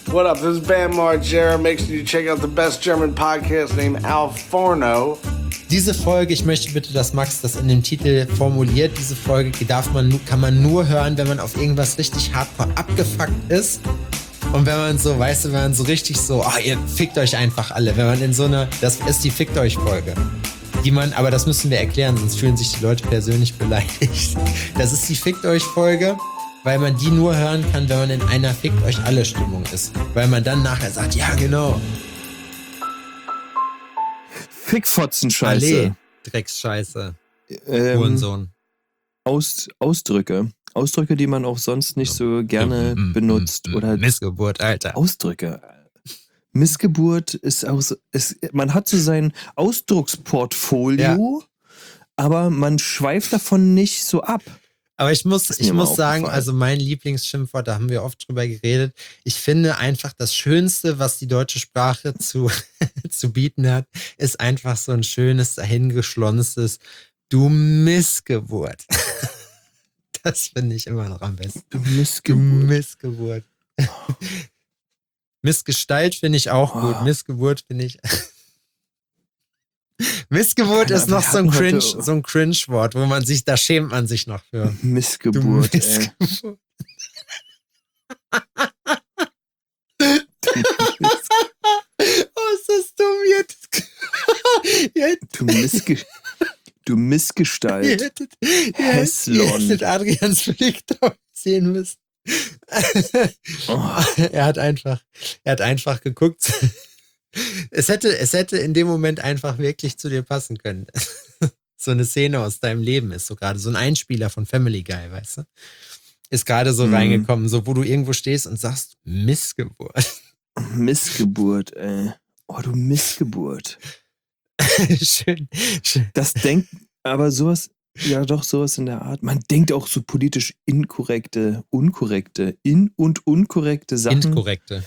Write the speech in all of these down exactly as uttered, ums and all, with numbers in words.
What up? This is Bam Margera. Make sure you check out the best German podcast named Al Forno. Diese Folge, ich möchte bitte, dass Max das in dem Titel formuliert. Diese Folge darf man, kann man nur hören, wenn man auf irgendwas richtig hardcore abgefuckt ist. Und wenn man so, weißt du, wenn man so richtig so, ah, oh, ihr fickt euch einfach alle. Wenn man in so einer, das ist die Fickt euch Folge. Die man, aber das müssen wir erklären, sonst fühlen sich die Leute persönlich beleidigt. Das ist die Fickt euch Folge, weil man die nur hören kann, wenn man in einer Fickt euch alle Stimmung ist. Weil man dann nachher sagt, ja genau. Fickfotzenscheiße. Allee, Drecksscheiße. Ähm, Hurensohn. Aus, Ausdrücke. Ausdrücke, die man auch sonst nicht so gerne Mm, mm, benutzt. mm, Oder Missgeburt, Alter. Ausdrücke. Missgeburt ist auch so, ist, man hat so sein Ausdrucksportfolio, ja. Aber man schweift davon nicht so ab. Aber ich muss, ich muss sagen, also mein Lieblingsschimpfwort, da haben wir oft drüber geredet. Ich finde einfach das Schönste, was die deutsche Sprache zu, zu bieten hat, ist einfach so ein schönes, dahingeschlonstes Du Missgeburt. Das finde ich immer noch am besten. Du Missgeburt. Du Missgeburt. Missgestalt finde ich auch gut. Oh. Missgeburt finde ich... Missgeburt ist noch so ein Cringe, so ein Cringe-Wort, wo man sich, da schämt man sich noch für. Missgeburt, du Missgeburt. Oh, ist das dumm jetzt? Du, Missge du Missgestalt. Ihr hättet, ihr hättet Adrians Blick sehen müssen. Oh. Er hat einfach, er hat einfach geguckt. Es hätte, es hätte in dem Moment einfach wirklich zu dir passen können. So eine Szene aus deinem Leben ist so gerade, so ein Einspieler von Family Guy, weißt du? Ist gerade so mm. reingekommen, so wo du irgendwo stehst und sagst, Missgeburt. Missgeburt, ey. Oh, du Missgeburt. schön, schön. Das denkt, aber sowas, ja doch, sowas in der Art. Man denkt auch so politisch inkorrekte, unkorrekte, in- und unkorrekte Sachen. Inkorrekte.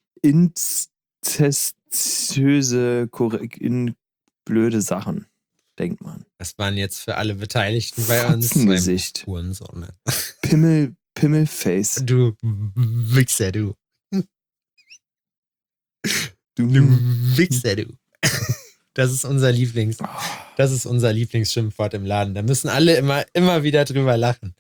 Inzestiöse, korrekt, in blöde Sachen, denkt man. Das waren jetzt für alle Beteiligten bei uns. Fotzengesicht. Hurensohn. Pimmel, Pimmelface. Du Wichser, du. Du, du Wichser, du. Das ist unser Lieblings, das ist unser Lieblingsschimpfwort im Laden. Da müssen alle immer, immer wieder drüber lachen.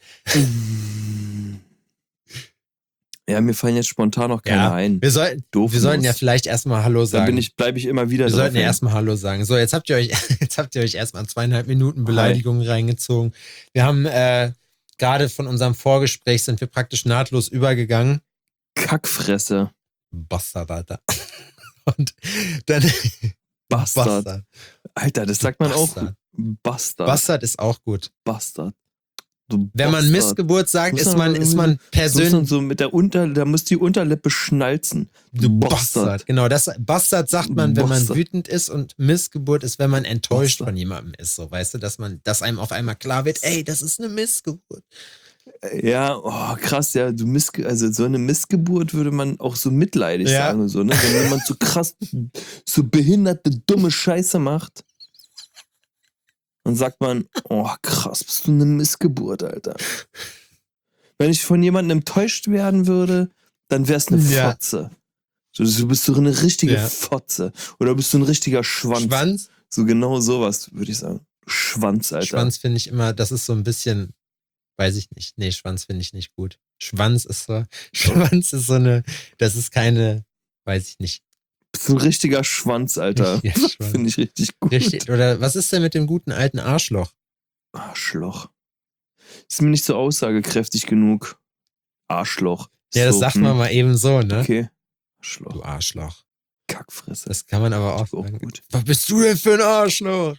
Ja, mir fallen jetzt spontan noch keine ja, ein. Wir, soll, wir sollten ja vielleicht erstmal Hallo sagen. Da bin ich, bleibe ich immer wieder Wir drauf sollten ja hin. erstmal Hallo sagen. So, jetzt habt ihr euch, jetzt habt ihr euch erstmal zweieinhalb Minuten Beleidigungen Hi. reingezogen. Wir haben äh, gerade von unserem Vorgespräch sind wir praktisch nahtlos übergegangen. Kackfresse. Bastard, Alter. Und dann Bastard. Bastard. Alter, das sagt man Bastard. auch. Bastard. Bastard ist auch gut. Bastard. Wenn man Missgeburt sagt, ist man, ist man persönlich. So mit der Unter, da muss die Unterlippe schnalzen. Du Bastard. Bastard. Genau, das Bastard sagt man, wenn Bastard. man wütend ist, und Missgeburt ist, wenn man enttäuscht Bastard. von jemandem ist. So, weißt du, dass man, dass einem auf einmal klar wird, ey, das ist eine Missgeburt. Ja, oh, krass, ja, du Missge also so eine Missgeburt würde man auch so mitleidig ja. sagen, so, ne? Wenn jemand so krass, so behinderte, dumme Scheiße macht, dann sagt man, oh krass, bist du eine Missgeburt, Alter. Wenn ich von jemandem enttäuscht werden würde, dann wär's eine ja. Fotze. So, du bist so eine richtige ja. Fotze. Oder bist du ein richtiger Schwanz. Schwanz? So genau sowas, würde ich sagen. Schwanz, Alter. Schwanz finde ich immer, das ist so ein bisschen, weiß ich nicht. Nee, Schwanz finde ich nicht gut. Schwanz ist so, Schwanz ist so eine, das ist keine, weiß ich nicht. So ein richtiger Schwanz, Alter. Ja, Schwanz. Finde ich richtig gut. Richtig. Oder was ist denn mit dem guten alten Arschloch? Arschloch. Ist mir nicht so aussagekräftig genug. Arschloch. Ja, das so, sagt hm. man mal eben so, ne? Okay. Arschloch. Du Arschloch. Kackfresse. Das kann man aber auch, auch sagen. Gut. Was bist du denn für ein Arschloch?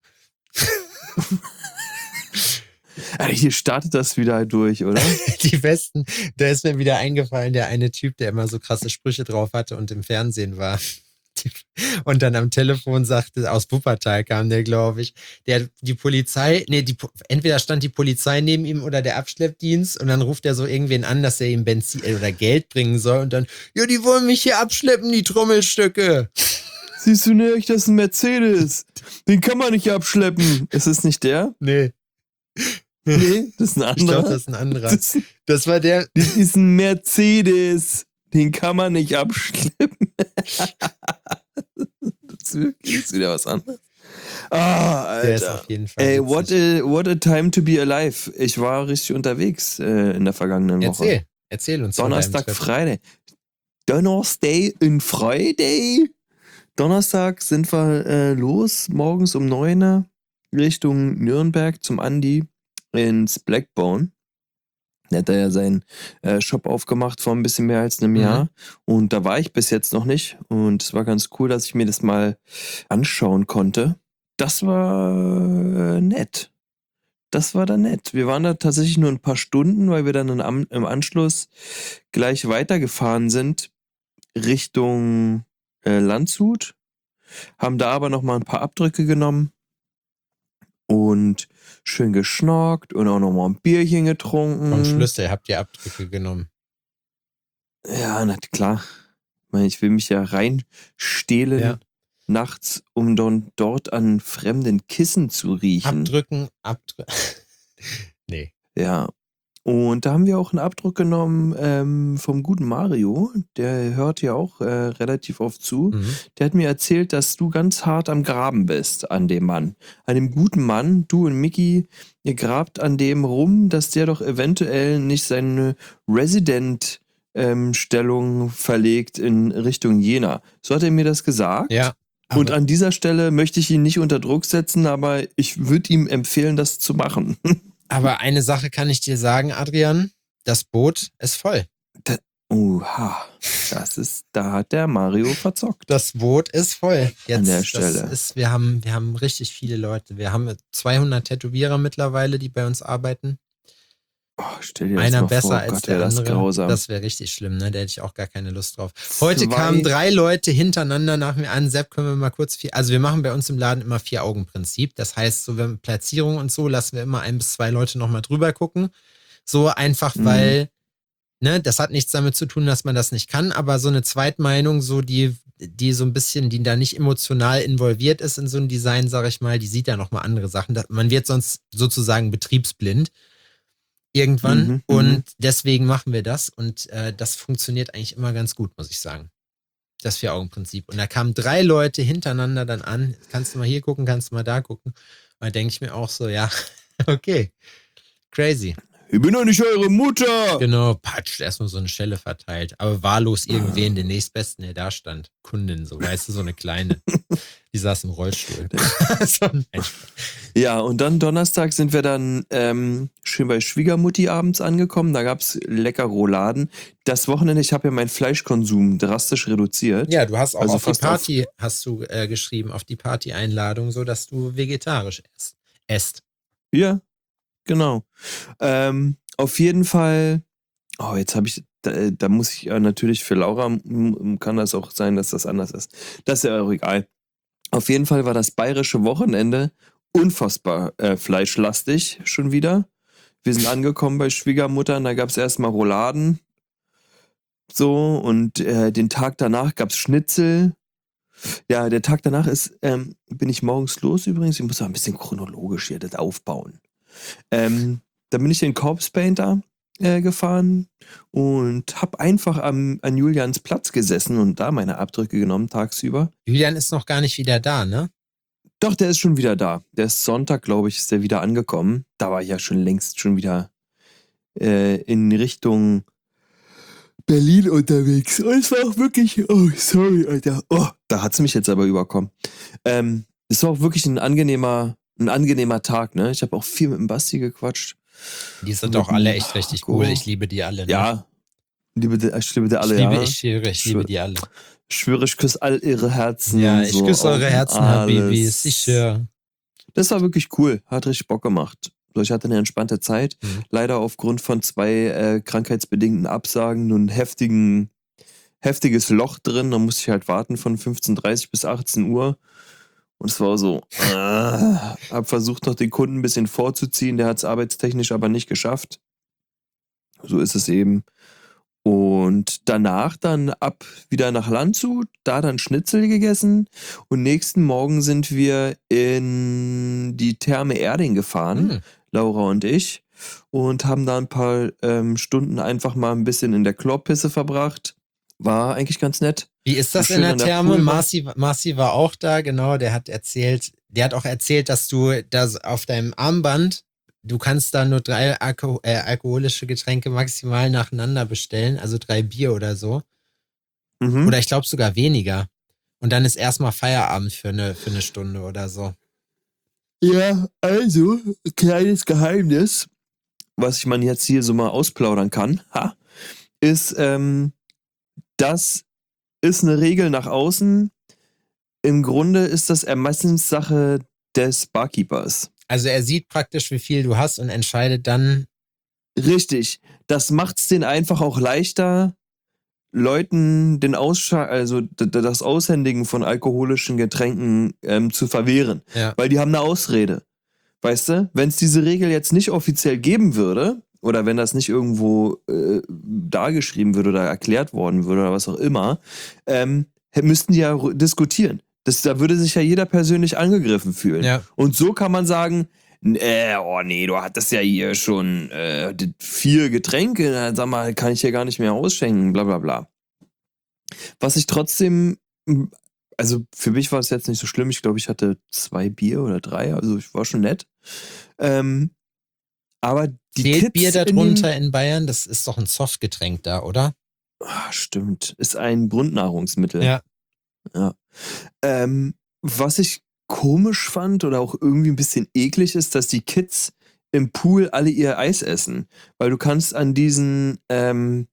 Also hier startet das wieder durch, oder? Die besten, da ist mir wieder eingefallen, der eine Typ, der immer so krasse Sprüche drauf hatte und im Fernsehen war. Und dann am Telefon sagte, aus Wuppertal kam der, glaube ich, der, die Polizei, nee, die, entweder stand die Polizei neben ihm oder der Abschleppdienst, und dann ruft er so irgendwen an, dass er ihm Benzin oder Geld bringen soll, und dann, ja, die wollen mich hier abschleppen, die Trommelstücke. Siehst du nicht, das ist ein Mercedes. Den kann man nicht abschleppen. Ist es nicht der? Nee. Nee, das ist ein anderer. Ich glaube, das ist ein anderer. Das, das war der. Das ist ein Mercedes. Den kann man nicht abschleppen. Das ist wirklich ist wieder was anderes. Ah, Alter. Der ist auf jeden Fall Ey, witzig. what a, what a time to be alive. Ich war richtig unterwegs äh, in der vergangenen Woche. Erzähl, erzähl uns von deinem Donnerstag, Trip. Freitag. Donnerstag und Friday. Donnerstag sind wir äh, los, morgens um neun Richtung Nürnberg zum Andi ins Blackbone. Der hat da ja seinen äh, Shop aufgemacht vor ein bisschen mehr als einem Mhm. Jahr. Und da war ich bis jetzt noch nicht. Und es war ganz cool, dass ich mir das mal anschauen konnte. Das war äh, nett. Das war dann nett. Wir waren da tatsächlich nur ein paar Stunden, weil wir dann in, am, im Anschluss gleich weitergefahren sind Richtung äh, Landshut. Haben da aber nochmal ein paar Abdrücke genommen. Und schön geschnorkt und auch nochmal ein Bierchen getrunken. Vom Schlüssel habt ihr Abdrücke genommen. Ja, na klar. Ich meine, ich will mich ja reinstehlen Ja. nachts, um don, dort an fremden Kissen zu riechen. Abdrücken, abdrücken. Nee. Ja. Und da haben wir auch einen Abdruck genommen ähm, vom guten Mario. Der hört ja auch äh, relativ oft zu. Mhm. Der hat mir erzählt, dass du ganz hart am Graben bist an dem Mann. An dem guten Mann, du und Mickey, ihr grabt an dem rum, dass der doch eventuell nicht seine Resident-Stellung verlegt in Richtung Jena. So hat er mir das gesagt. Ja. Und aber- an dieser Stelle möchte ich ihn nicht unter Druck setzen, aber ich würde ihm empfehlen, das zu machen. Aber eine Sache kann ich dir sagen, Adrian. Das Boot ist voll. Oha, das ist, da hat der Mario verzockt. Das Boot ist voll. Jetzt, An der das Stelle. Ist, wir, haben, wir haben richtig viele Leute. Wir haben zweihundert Tätowierer mittlerweile, die bei uns arbeiten. Oh, stell dir das Einer mal besser vor, als Gott, der wär das andere. grausam. Das wäre richtig schlimm, ne? Da hätte ich auch gar keine Lust drauf. Heute Zwei- kamen drei Leute hintereinander nach mir an. Sepp, können wir mal kurz vier. Also wir machen bei uns im Laden immer Vier-Augen-Prinzip. Das heißt, so wenn Platzierung und so, lassen wir immer ein bis zwei Leute nochmal drüber gucken. So einfach, Mhm. weil, ne, das hat nichts damit zu tun, dass man das nicht kann, aber so eine Zweitmeinung, so die, die so ein bisschen, die da nicht emotional involviert ist in so ein Design, sag ich mal, die sieht ja nochmal andere Sachen. Da- Man wird sonst sozusagen betriebsblind irgendwann Mhm, und mhm. deswegen machen wir das und äh, das funktioniert eigentlich immer ganz gut, muss ich sagen. Das Vier-Augen-Prinzip. Und da kamen drei Leute hintereinander dann an. Kannst du mal hier gucken, kannst du mal da gucken. Und da denke ich mir auch so, ja, okay, crazy. Ich bin doch nicht eure Mutter! Genau, patscht, erstmal so eine Schelle verteilt. Aber wahllos irgendwen, den nächstbesten, der da stand. Kundin, so, weißt du, so eine kleine. Die saß im Rollstuhl. So, nein, Spaß. Ja, und dann Donnerstag sind wir dann ähm, schön bei Schwiegermutti abends angekommen. Da gab's lecker Rouladen. Das Wochenende, ich habe ja meinen Fleischkonsum drastisch reduziert. Ja, du hast auch Also auf die fast Party, hast du äh, geschrieben, auf die Party-Einladung, so dass du vegetarisch esst. esst. Ja, genau. Ähm, auf jeden Fall, oh, jetzt habe ich, da, da muss ich ja natürlich für Laura, m- kann das auch sein, dass das anders ist. Das ist ja auch egal. Auf jeden Fall war das bayerische Wochenende unfassbar äh, fleischlastig schon wieder. Wir sind angekommen bei Schwiegermutter und da gab es erstmal Rouladen. So, und äh, den Tag danach gab es Schnitzel. Ja, der Tag danach ist, ähm, bin ich morgens los übrigens. Ich muss auch ein bisschen chronologisch hier das aufbauen. Ähm, da bin ich in Corpse Painter äh, gefahren und habe einfach am, an Julians Platz gesessen und da meine Abdrücke genommen tagsüber. Julian ist noch gar nicht wieder da, ne? Doch, der ist schon wieder da. Der ist Sonntag, glaube ich, ist der wieder angekommen. Da war ich ja schon längst schon wieder äh, in Richtung Berlin unterwegs. Und es war auch wirklich, oh, sorry, Alter. Oh, da hat's mich jetzt aber überkommen. Ähm, es war auch wirklich ein angenehmer, ein angenehmer Tag, ne? Ich habe auch viel mit dem Basti gequatscht. Die sind Mit auch alle dem echt richtig Marco. cool. Ich liebe die alle. Ne? Ja. Liebe, die- ich liebe die alle, ich liebe, ja. ich schwöre, ich liebe die alle. Ich schwöre, ich küsse all ihre Herzen. Ja, ich so küsse eure auf Herzen, alles. Habibis. Ich schwöre. Das war wirklich cool. Hat richtig Bock gemacht. So, ich hatte eine entspannte Zeit. Mhm. Leider aufgrund von zwei äh, krankheitsbedingten Absagen und heftigen, heftiges Loch drin. Da musste ich halt warten von fünfzehn Uhr dreißig bis achtzehn Uhr. Und es war so, äh, hab versucht noch den Kunden ein bisschen vorzuziehen. Der hat es arbeitstechnisch aber nicht geschafft. So ist es eben. Und danach dann ab wieder nach Landshut, da dann Schnitzel gegessen. Und nächsten Morgen sind wir in die Therme Erding gefahren, Hm. Laura und ich, und haben da ein paar ähm, Stunden einfach mal ein bisschen in der Chlorpisse verbracht. war eigentlich ganz nett. Wie ist das in der Therme? Marci, Marci war auch da, genau, der hat erzählt, der hat auch erzählt, dass du das auf deinem Armband, du kannst da nur drei Alko äh, alkoholische Getränke maximal nacheinander bestellen, also drei Bier oder so. Mhm. Oder ich glaube sogar weniger. Und dann ist erstmal Feierabend für eine, für eine Stunde oder so. Ja, also, kleines Geheimnis, was ich man jetzt hier so mal ausplaudern kann, ha, ist, ähm, das ist eine Regel nach außen. Im Grunde ist das Ermessenssache des Barkeepers. Also er sieht praktisch, wie viel du hast und entscheidet dann. Richtig. Das macht es denen einfach auch leichter, Leuten den Ausschlag, also d- d- das Aushändigen von alkoholischen Getränken ähm, zu verwehren. Ja. Weil die haben eine Ausrede. Weißt du? Wenn es diese Regel jetzt nicht offiziell geben würde, oder wenn das nicht irgendwo äh, dargeschrieben würde oder erklärt worden würde oder was auch immer, ähm, müssten die ja r- diskutieren. Das, da würde sich ja jeder persönlich angegriffen fühlen. Ja. Und so kann man sagen, äh, oh nee, du hattest ja hier schon äh, vier Getränke, dann sag mal, kann ich hier gar nicht mehr ausschenken, bla bla bla. Was ich trotzdem, also für mich war es jetzt nicht so schlimm, ich glaube, ich hatte zwei Bier oder drei, also ich war schon nett. Ähm, aber die Zählt Kids Bier in darunter den, in Bayern? Das ist doch ein Softgetränk da, oder? ah, stimmt, ist ein Grundnahrungsmittel. Ja. Ja. Ähm, was ich komisch fand oder auch irgendwie ein bisschen eklig ist, dass die Kids im Pool alle ihr Eis essen. Weil du kannst an diesen ähm,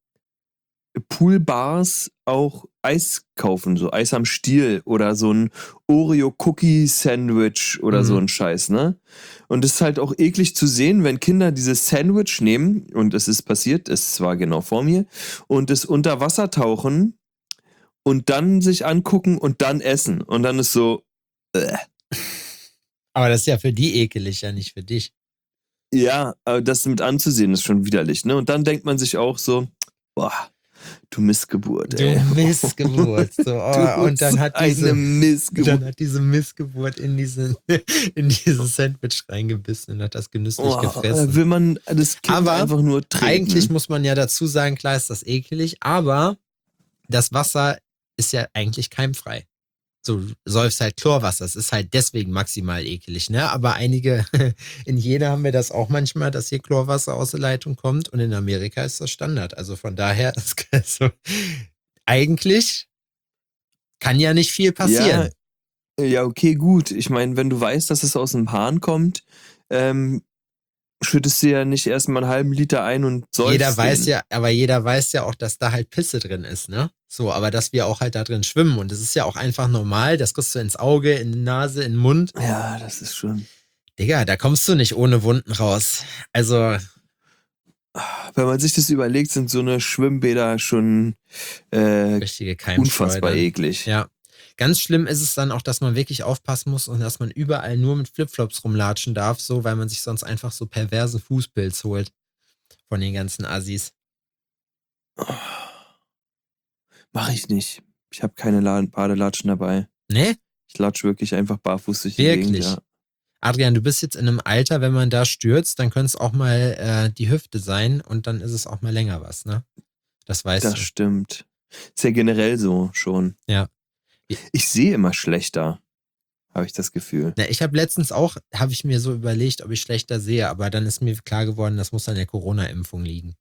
Poolbars auch Eis kaufen, so Eis am Stiel oder so ein Oreo-Cookie-Sandwich oder Mhm. so ein Scheiß, ne? Und es ist halt auch eklig zu sehen, wenn Kinder dieses Sandwich nehmen, und es ist passiert, es war genau vor mir, und es unter Wasser tauchen und dann sich angucken und dann essen. Und dann ist so, äh, Aber das ist ja für die ekelig, ja nicht für dich. ja, aber das mit anzusehen ist schon widerlich, ne? Und dann denkt man sich auch so, boah, du Missgeburt, Du ey. Missgeburt. So, oh, Du und dann hat eine diese, Missgeburt. dann hat diese Missgeburt in, diesen, in dieses Sandwich reingebissen und hat das genüsslich Oh, gefressen. will man das Kind Aber einfach nur treten. Eigentlich muss man ja dazu sagen, klar ist das ekelig, aber das Wasser ist ja eigentlich keimfrei. So, du säufst halt Chlorwasser. Es ist halt deswegen maximal ekelig, ne? Aber einige, in Jena haben wir das auch manchmal, dass hier Chlorwasser aus der Leitung kommt und in Amerika ist das Standard. Also von daher, ist also, eigentlich kann ja nicht viel passieren. Ja, ja, okay, gut. Ich meine, wenn du weißt, dass es aus dem Hahn kommt, ähm, schüttest du ja nicht erstmal einen halben Liter ein und säufst Jeder weiß den. ja, aber jeder weiß ja auch, dass da halt Pisse drin ist, ne? So, aber dass wir auch halt da drin schwimmen und das ist ja auch einfach normal, das kriegst du ins Auge, in die Nase, in den Mund. Ja, das ist schon. Digga, da kommst du nicht ohne Wunden raus. Also, Wenn man sich das überlegt, sind so eine Schwimmbäder schon äh, richtige Keimschleudern. unfassbar eklig. Ja. Ganz schlimm ist es dann auch, dass man wirklich aufpassen muss und dass man überall nur mit Flipflops rumlatschen darf, so, weil man sich sonst einfach so perverse Fußpilz holt von den ganzen Assis. Mach ich nicht. Ich habe keine La- Badelatschen dabei. Ne? Ich latsche wirklich einfach barfuß durch die Wirklich? Gegend. Ja. Adrian, du bist jetzt in einem Alter, wenn man da stürzt, dann könnte es auch mal äh, die Hüfte sein und dann ist es auch mal länger was, ne? Das weißt Das du. stimmt. Ist ja generell so schon. Ja. Ich sehe immer schlechter, habe ich das Gefühl. Na, ich habe letztens auch, habe ich mir so überlegt, ob ich schlechter sehe, aber dann ist mir klar geworden, das muss an der Corona-Impfung liegen.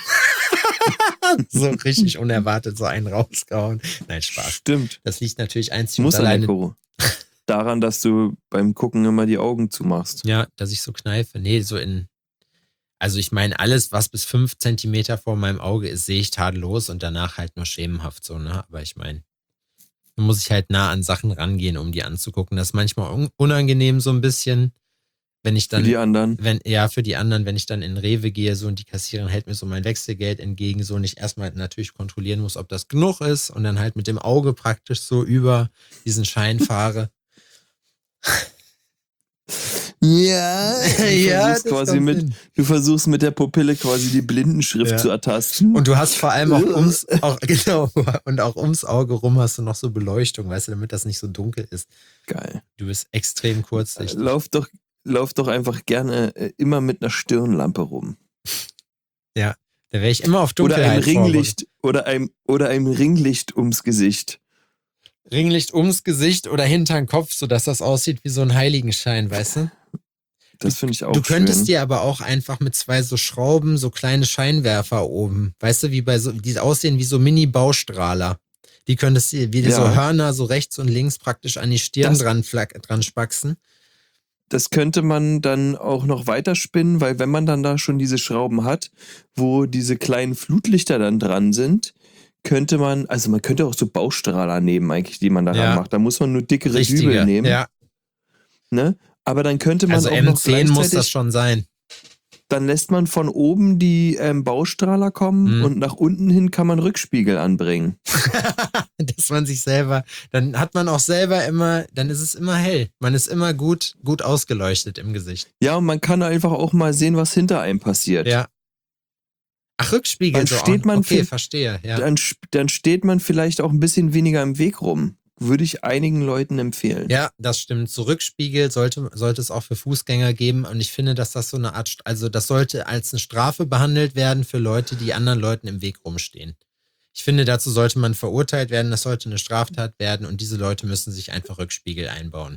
So richtig unerwartet so einen rausgehauen. Nein, Spaß. Stimmt. Das liegt natürlich einzig und Muss an der alleine Koro. Daran, dass du beim Gucken immer die Augen zumachst. ja, dass ich so kneife. Nee, so in, also ich meine, alles, was bis fünf Zentimeter vor meinem Auge ist, sehe ich tadellos und danach halt nur schemenhaft so, ne? Aber ich meine, da muss ich halt nah an Sachen rangehen, um die anzugucken. Das ist manchmal un- unangenehm so ein bisschen, wenn ich Für dann, die anderen. wenn, ja, für die anderen, wenn ich dann in Rewe gehe so und die Kassiererin hält mir so mein Wechselgeld entgegen, so und ich erstmal natürlich kontrollieren muss, ob das genug ist und dann halt mit dem Auge praktisch so über diesen Schein fahre. Ja, du, Ja, versuchst das quasi kommt mit, hin. du versuchst mit der Pupille quasi die Blindenschrift Ja. zu ertasten. Und du hast vor allem auch ums, auch, genau, und auch ums Auge rum hast du noch so Beleuchtung, weißt du, damit das nicht so dunkel ist. Geil. Du bist extrem kurzsichtig. Lauf doch, lauf doch einfach gerne äh, immer mit einer Stirnlampe rum. Ja, Da wäre ich immer auf Oder ein Dunkelheit Ringlicht oder ein, oder ein Ringlicht ums Gesicht. Ringlicht ums Gesicht oder hinter den Kopf, sodass das aussieht wie so ein Heiligenschein, weißt du? Das finde ich auch Du könntest schön. dir aber auch einfach mit zwei so Schrauben so kleine Scheinwerfer oben, weißt du, wie bei so, die aussehen wie so Mini-Baustrahler. Die könntest du, wie Ja. so Hörner so rechts und links praktisch an die Stirn Das- dran, flack, dran spaxen. Das könnte man dann auch noch weiterspinnen, weil wenn man dann da schon diese Schrauben hat, wo diese kleinen Flutlichter dann dran sind, könnte man, also man könnte auch so Baustrahler nehmen eigentlich, die man daran Ja. macht. Da muss man nur dickere Richtige, Dübel nehmen. ja. Ne? Aber dann könnte man Also auch noch M zehn muss das gleichzeitig, schon sein. dann lässt man von oben die ähm, Baustrahler kommen Mhm. und nach unten hin kann man Rückspiegel anbringen. Dass man sich selber, dann hat man auch selber immer, dann ist es immer hell. Man ist immer gut, gut ausgeleuchtet im Gesicht. Ja, und man kann einfach auch mal sehen, was hinter einem passiert. Ja. Ach, Rückspiegel. Dann so steht auch. man Okay, für- verstehe. Ja. Dann, sp- dann steht man vielleicht auch ein bisschen weniger im Weg rum. Würde ich einigen Leuten empfehlen. Ja, das stimmt. So Rückspiegel sollte, sollte es auch für Fußgänger geben. Und ich finde, dass das so eine Art, also das sollte als eine Strafe behandelt werden für Leute, die anderen Leuten im Weg rumstehen. Ich finde, dazu sollte man verurteilt werden. Das sollte eine Straftat werden. Und diese Leute müssen sich einfach Rückspiegel einbauen.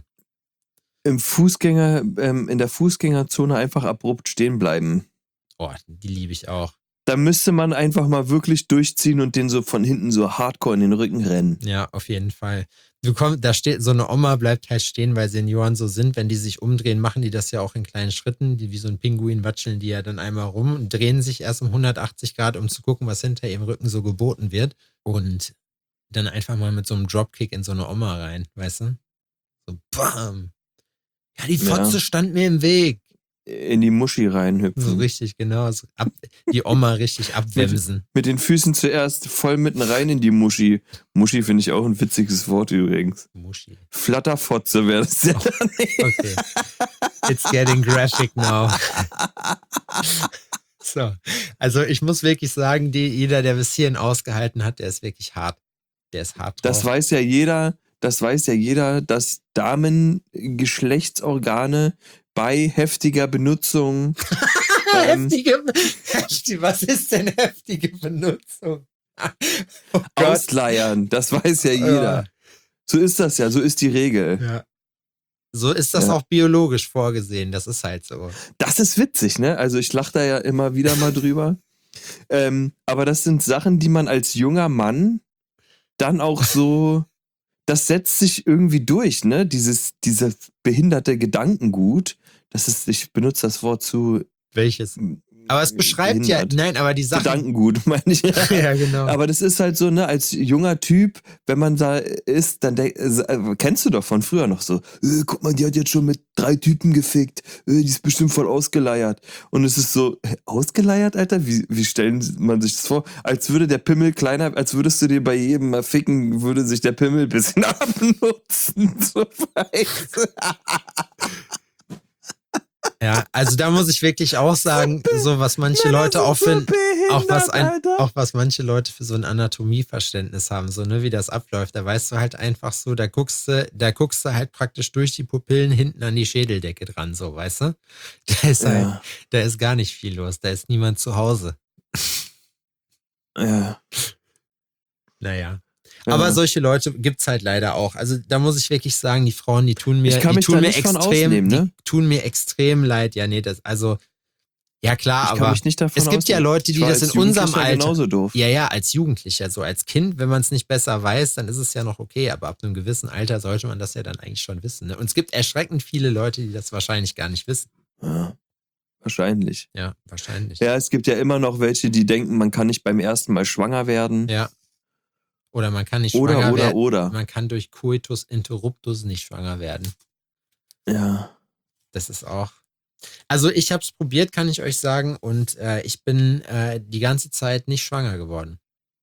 Im Fußgänger, ähm, in der Fußgängerzone einfach abrupt stehen bleiben. Oh, die liebe ich auch. Da müsste man einfach mal wirklich durchziehen und den so von hinten so hardcore in den Rücken rennen. Ja, auf jeden Fall. Du kommst, da steht, so eine Oma bleibt halt stehen, weil Senioren so sind. Wenn die sich umdrehen, machen die das ja auch in kleinen Schritten. Die wie so ein Pinguin watscheln die ja dann einmal rum und drehen sich erst um hundertachtzig Grad, um zu gucken, was hinter ihrem Rücken so geboten wird. Und dann einfach mal mit so einem Dropkick in so eine Oma rein, weißt du? So bam. Ja, die Fotze Ja. stand mir im Weg. In die Muschi reinhüpfen. So richtig, genau. So ab, die Oma richtig abwemsen. Mit den Füßen zuerst voll mitten rein in die Muschi. Muschi finde ich auch ein witziges Wort übrigens. Muschi. Flatterfotze wäre das ja dann. Okay. It's getting graphic now. So. Also ich muss wirklich sagen, die, jeder, der bis hierhin ausgehalten hat, der ist wirklich hart. Der ist hart drauf. Das weiß ja jeder, das weiß ja jeder, dass Damen-Geschlechtsorgane bei heftiger Benutzung ähm, heftige, heftige, was ist denn heftige Benutzung? Oh Gott. ausleiern. Das weiß ja jeder. So ist das ja, so ist die Regel. Ja. So ist das Ja. auch biologisch vorgesehen. Das ist halt so. Das ist witzig, ne? Also ich lache da ja immer wieder mal drüber. Ähm, aber das sind Sachen, die man als junger Mann dann auch so, das setzt sich irgendwie durch, ne? Dieses, dieses behinderte Gedankengut. Das ist, ich benutze das Wort zu. Welches? Aber es beschreibt ja, behindert. nein, aber die Sachen. Gedankengut, meine ich. Ja, genau. Aber das ist halt so, ne, als junger Typ, wenn man da ist, dann denk, äh, kennst du doch von früher noch so, äh, guck mal, die hat jetzt schon mit drei Typen gefickt, äh, die ist bestimmt voll ausgeleiert. Und es ist so, hä, ausgeleiert, Alter? Wie, wie stellen man sich das vor? Als würde der Pimmel kleiner, als würdest du dir bei jedem mal ficken, würde sich der Pimmel ein bisschen abnutzen. So weiß. Ja, also da muss ich wirklich auch sagen, so was manche Leute auch finden, auch was ein, auch was manche Leute für so ein Anatomieverständnis haben, so ne, wie das abläuft. Da weißt du halt einfach so, da guckst du, da guckst du halt praktisch durch die Pupillen hinten an die Schädeldecke dran, so, weißt du? Da ist halt, Ja. da ist gar nicht viel los, da ist niemand zu Hause. Ja. Naja. Ja. Aber solche Leute gibt's halt leider auch. Also da muss ich wirklich sagen, die Frauen, die tun mir, Ich kann die mich tun da mir nicht von extrem, ausnehmen, ne? die tun mir extrem leid. Ja, nee, das, also, ja klar, Ich kann aber mich nicht davon es gibt ja ausnehmen. Leute, Ich die war das als in unserem Jugendlicher Alter, genauso doof. ja, ja, als Jugendlicher, so als Kind, wenn man es nicht besser weiß, dann ist es ja noch okay, aber ab einem gewissen Alter sollte man das ja dann eigentlich schon wissen. Ne? Und es gibt erschreckend viele Leute, die das wahrscheinlich gar nicht wissen. Ja. Wahrscheinlich. Ja, wahrscheinlich. Ja, es gibt ja immer noch welche, die denken, man kann nicht beim ersten Mal schwanger werden. Ja. Oder man kann nicht Oder, schwanger oder, werden. oder. Man kann durch Coitus interruptus nicht schwanger werden. Ja. Das ist auch. Also ich habe es probiert, kann ich euch sagen, und äh, ich bin äh, die ganze Zeit nicht schwanger geworden.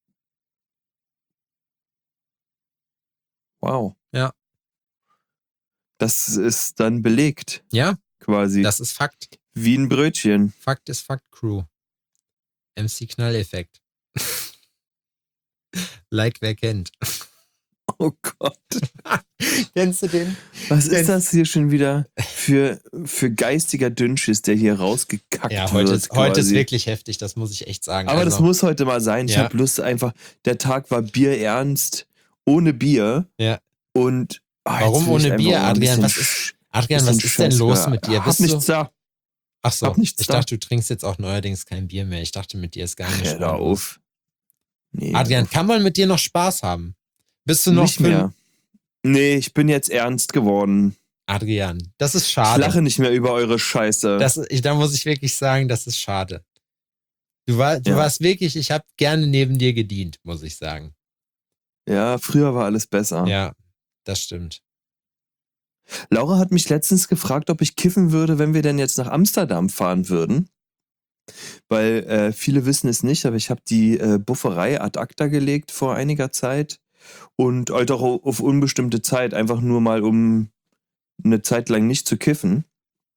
Wow. Ja. Das ist dann belegt, Ja, quasi. das ist Fakt. Wie ein Brötchen. Fakt ist Fakt, Crew. M C Knall-Effekt. Like wer kennt. Oh Gott. Kennst du den? Was Den- ist das hier schon wieder für, für geistiger Dünnschiss, der hier rausgekackt Ja, heute wird? ist, heute ist quasi. wirklich heftig, das muss ich echt sagen. Aber also, das muss heute mal sein. Ich Ja. habe Lust einfach, der Tag war bierernst, ohne Bier. Ja. Und ah, jetzt Warum will ich ohne einfach Bier, mal ein Adrian? bisschen Was ist, sch- Adrian, was bisschen ist denn Scheiß los gehört. mit dir? Hab Bist nichts du, da. ach so, hab nichts ich da. dachte, du trinkst jetzt auch neuerdings kein Bier mehr. Ich dachte, mit dir ist gar nicht Hör da mehr los. auf. Nee, Adrian, auf. kann man mit dir noch Spaß haben? Bist du noch nicht für- mehr. Nee, ich bin jetzt ernst geworden. Adrian, das ist Ich schade. lache nicht mehr über eure Scheiße. Das, ich, da muss ich wirklich sagen, das ist schade. Du, war, du Ja. warst wirklich, ich habe gerne neben dir gedient, muss ich sagen. ja, früher war alles besser. Ja, das stimmt. Laura hat mich letztens gefragt, ob ich kiffen würde, wenn wir denn jetzt nach Amsterdam fahren würden. Weil äh, viele wissen es nicht, aber ich habe die äh, Bufferei ad acta gelegt vor einiger Zeit. Und halt auch auf unbestimmte Zeit, einfach nur mal, um eine Zeit lang nicht zu kiffen.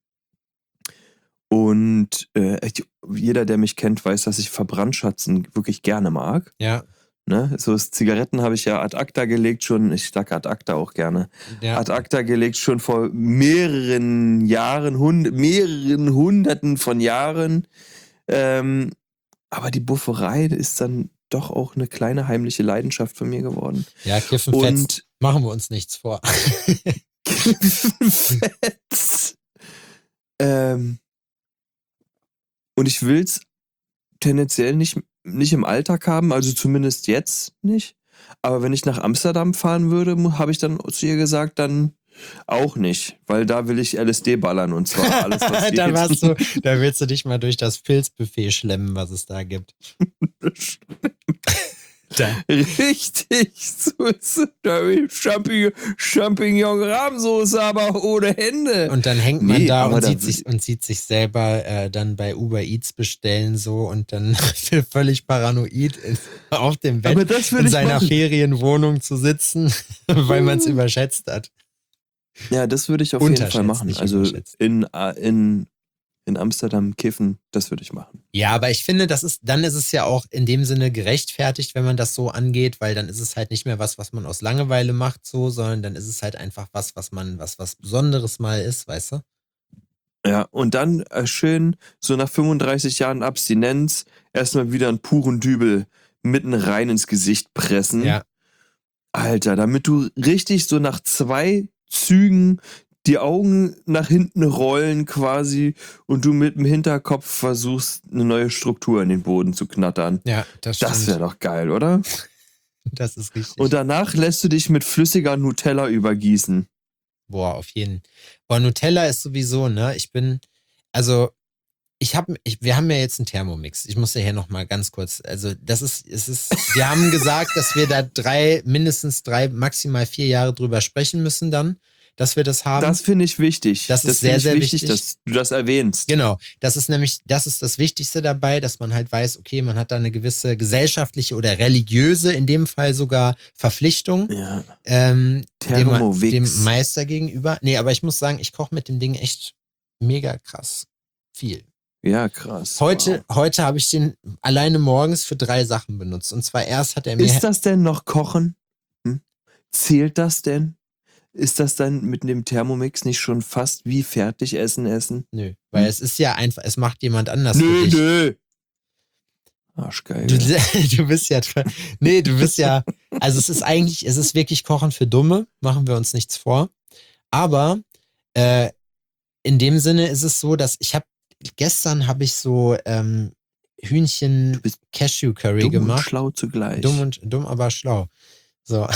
Und äh, jeder, der mich kennt, weiß, dass ich Verbrandschatzen wirklich gerne mag. Ja, Ne? So das Zigaretten habe ich ja ad acta gelegt schon, ich sage ad acta auch gerne, ja. ad acta gelegt schon vor mehreren Jahren, hund, mehreren Hunderten von Jahren. Ähm, aber die Bufferei ist dann doch auch eine kleine heimliche Leidenschaft von mir geworden. Ja, Kiffen fetzt. Und Machen wir uns nichts vor. Fetz. ähm, und ich will es tendenziell nicht, nicht im Alltag haben, also zumindest jetzt nicht. Aber wenn ich nach Amsterdam fahren würde, habe ich dann zu ihr gesagt, dann auch nicht, weil da will ich L S D ballern und zwar alles, was geht. da, warst du, da willst du dich mal durch das Pilzbuffet schlemmen, was es da gibt. Da. Richtig, so ist es. Da will Champignon, Champignon-Rahmsoße, aber ohne Hände. Und dann hängt man Nee, da aber und da sieht, will- sich, und sieht sich selber äh, dann bei Uber Eats bestellen so und dann völlig paranoid in, auf dem Aber Bett das will in ich seiner machen. Ferienwohnung zu sitzen, weil man es überschätzt hat. Ja, das würde ich auf jeden Fall Unterschätzt, machen. nicht Also überschätzt. in, in, in Amsterdam kiffen, das würde ich machen. Ja, aber ich finde, das ist, dann ist es ja auch in dem Sinne gerechtfertigt, wenn man das so angeht, weil dann ist es halt nicht mehr was, was man aus Langeweile macht, so, sondern dann ist es halt einfach was, was man, was, was Besonderes mal ist, weißt du? Ja, und dann äh, schön so nach fünfunddreißig Jahren Abstinenz erstmal wieder einen puren Dübel mitten rein ins Gesicht pressen. Ja. Alter, damit du richtig so nach zwei Zügen die Augen nach hinten rollen quasi und du mit dem Hinterkopf versuchst, eine neue Struktur in den Boden zu knattern. Ja, das stimmt. Das wäre doch geil, oder? Das ist richtig. Und danach lässt du dich mit flüssiger Nutella übergießen. Boah, auf jeden. Boah, Nutella ist sowieso, ne? Ich bin, also, ich habe, ich, wir haben ja jetzt einen Thermomix. Ich muss ja hier nochmal ganz kurz, also, das ist, es ist, wir haben gesagt, dass wir da drei, mindestens drei, maximal vier Jahre drüber sprechen müssen dann, dass wir das haben. Das finde ich wichtig. Das ist finde sehr, ich sehr wichtig, wichtig. dass du das erwähnst. Genau, das ist nämlich, das ist das Wichtigste dabei, dass man halt weiß, okay, man hat da eine gewisse gesellschaftliche oder religiöse, in dem Fall sogar Verpflichtung, Ja. ähm, dem, Thermomix. dem Meister gegenüber. Nee, aber ich muss sagen, ich koche mit dem Ding echt mega krass viel. Ja, krass. Heute, heute habe ich den alleine morgens für drei Sachen benutzt. Und zwar erst hat er Wow. mir... Ist das denn noch Kochen? Hm? Zählt das denn? Ist das dann mit dem Thermomix nicht schon fast wie Fertigessen essen? Nö, weil Hm. es ist ja einfach, es macht jemand anders Nö, für dich. nö. Arschgeil. Du, du bist ja, nee, du bist ja, also es ist eigentlich, es ist wirklich Kochen für Dumme, machen wir uns nichts vor. Aber äh, in dem Sinne ist es so, dass ich habe, gestern habe ich so ähm, Hühnchen Du bist Cashew Curry Dumm und gemacht. schlau zugleich. Dumm und dumm, aber schlau. So.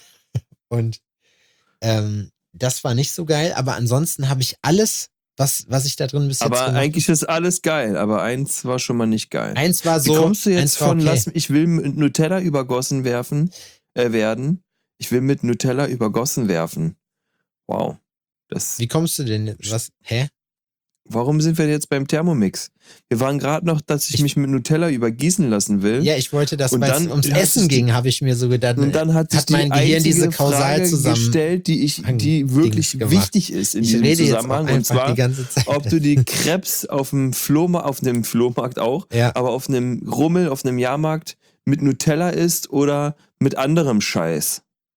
Und ähm, das war nicht so geil, aber ansonsten habe ich alles, was, was ich da drin bis jetzt aber gemacht eigentlich ist alles geil, aber eins war schon mal nicht geil. eins war Wie so, kommst du jetzt eins war von okay. lass, ich will mit Nutella übergossen werfen, äh, werden? Ich will mit Nutella übergossen werfen. Wow. Das, Wie kommst du denn? Was? Hä? warum sind wir jetzt beim Thermomix? Wir waren gerade noch, dass ich, Ich- mich mit Nutella übergießen lassen will. Ja, ich wollte das, Und weil es dann ums hat Essen sich die- ging, habe ich mir so gedacht. Und dann hat sich hat mein die Gehirn einzige diese Frage Kausalzusammen- gestellt, die ich, die Dings wirklich gemacht. wichtig ist in ich diesem rede jetzt auch Zusammenhang. Und einfach zwar, die ganze Zeit. ob du die Krebs auf dem Flohmarkt, auf einem Flohmarkt auch, Ja. aber auf einem Rummel, auf einem Jahrmarkt mit Nutella isst oder mit anderem Scheiß.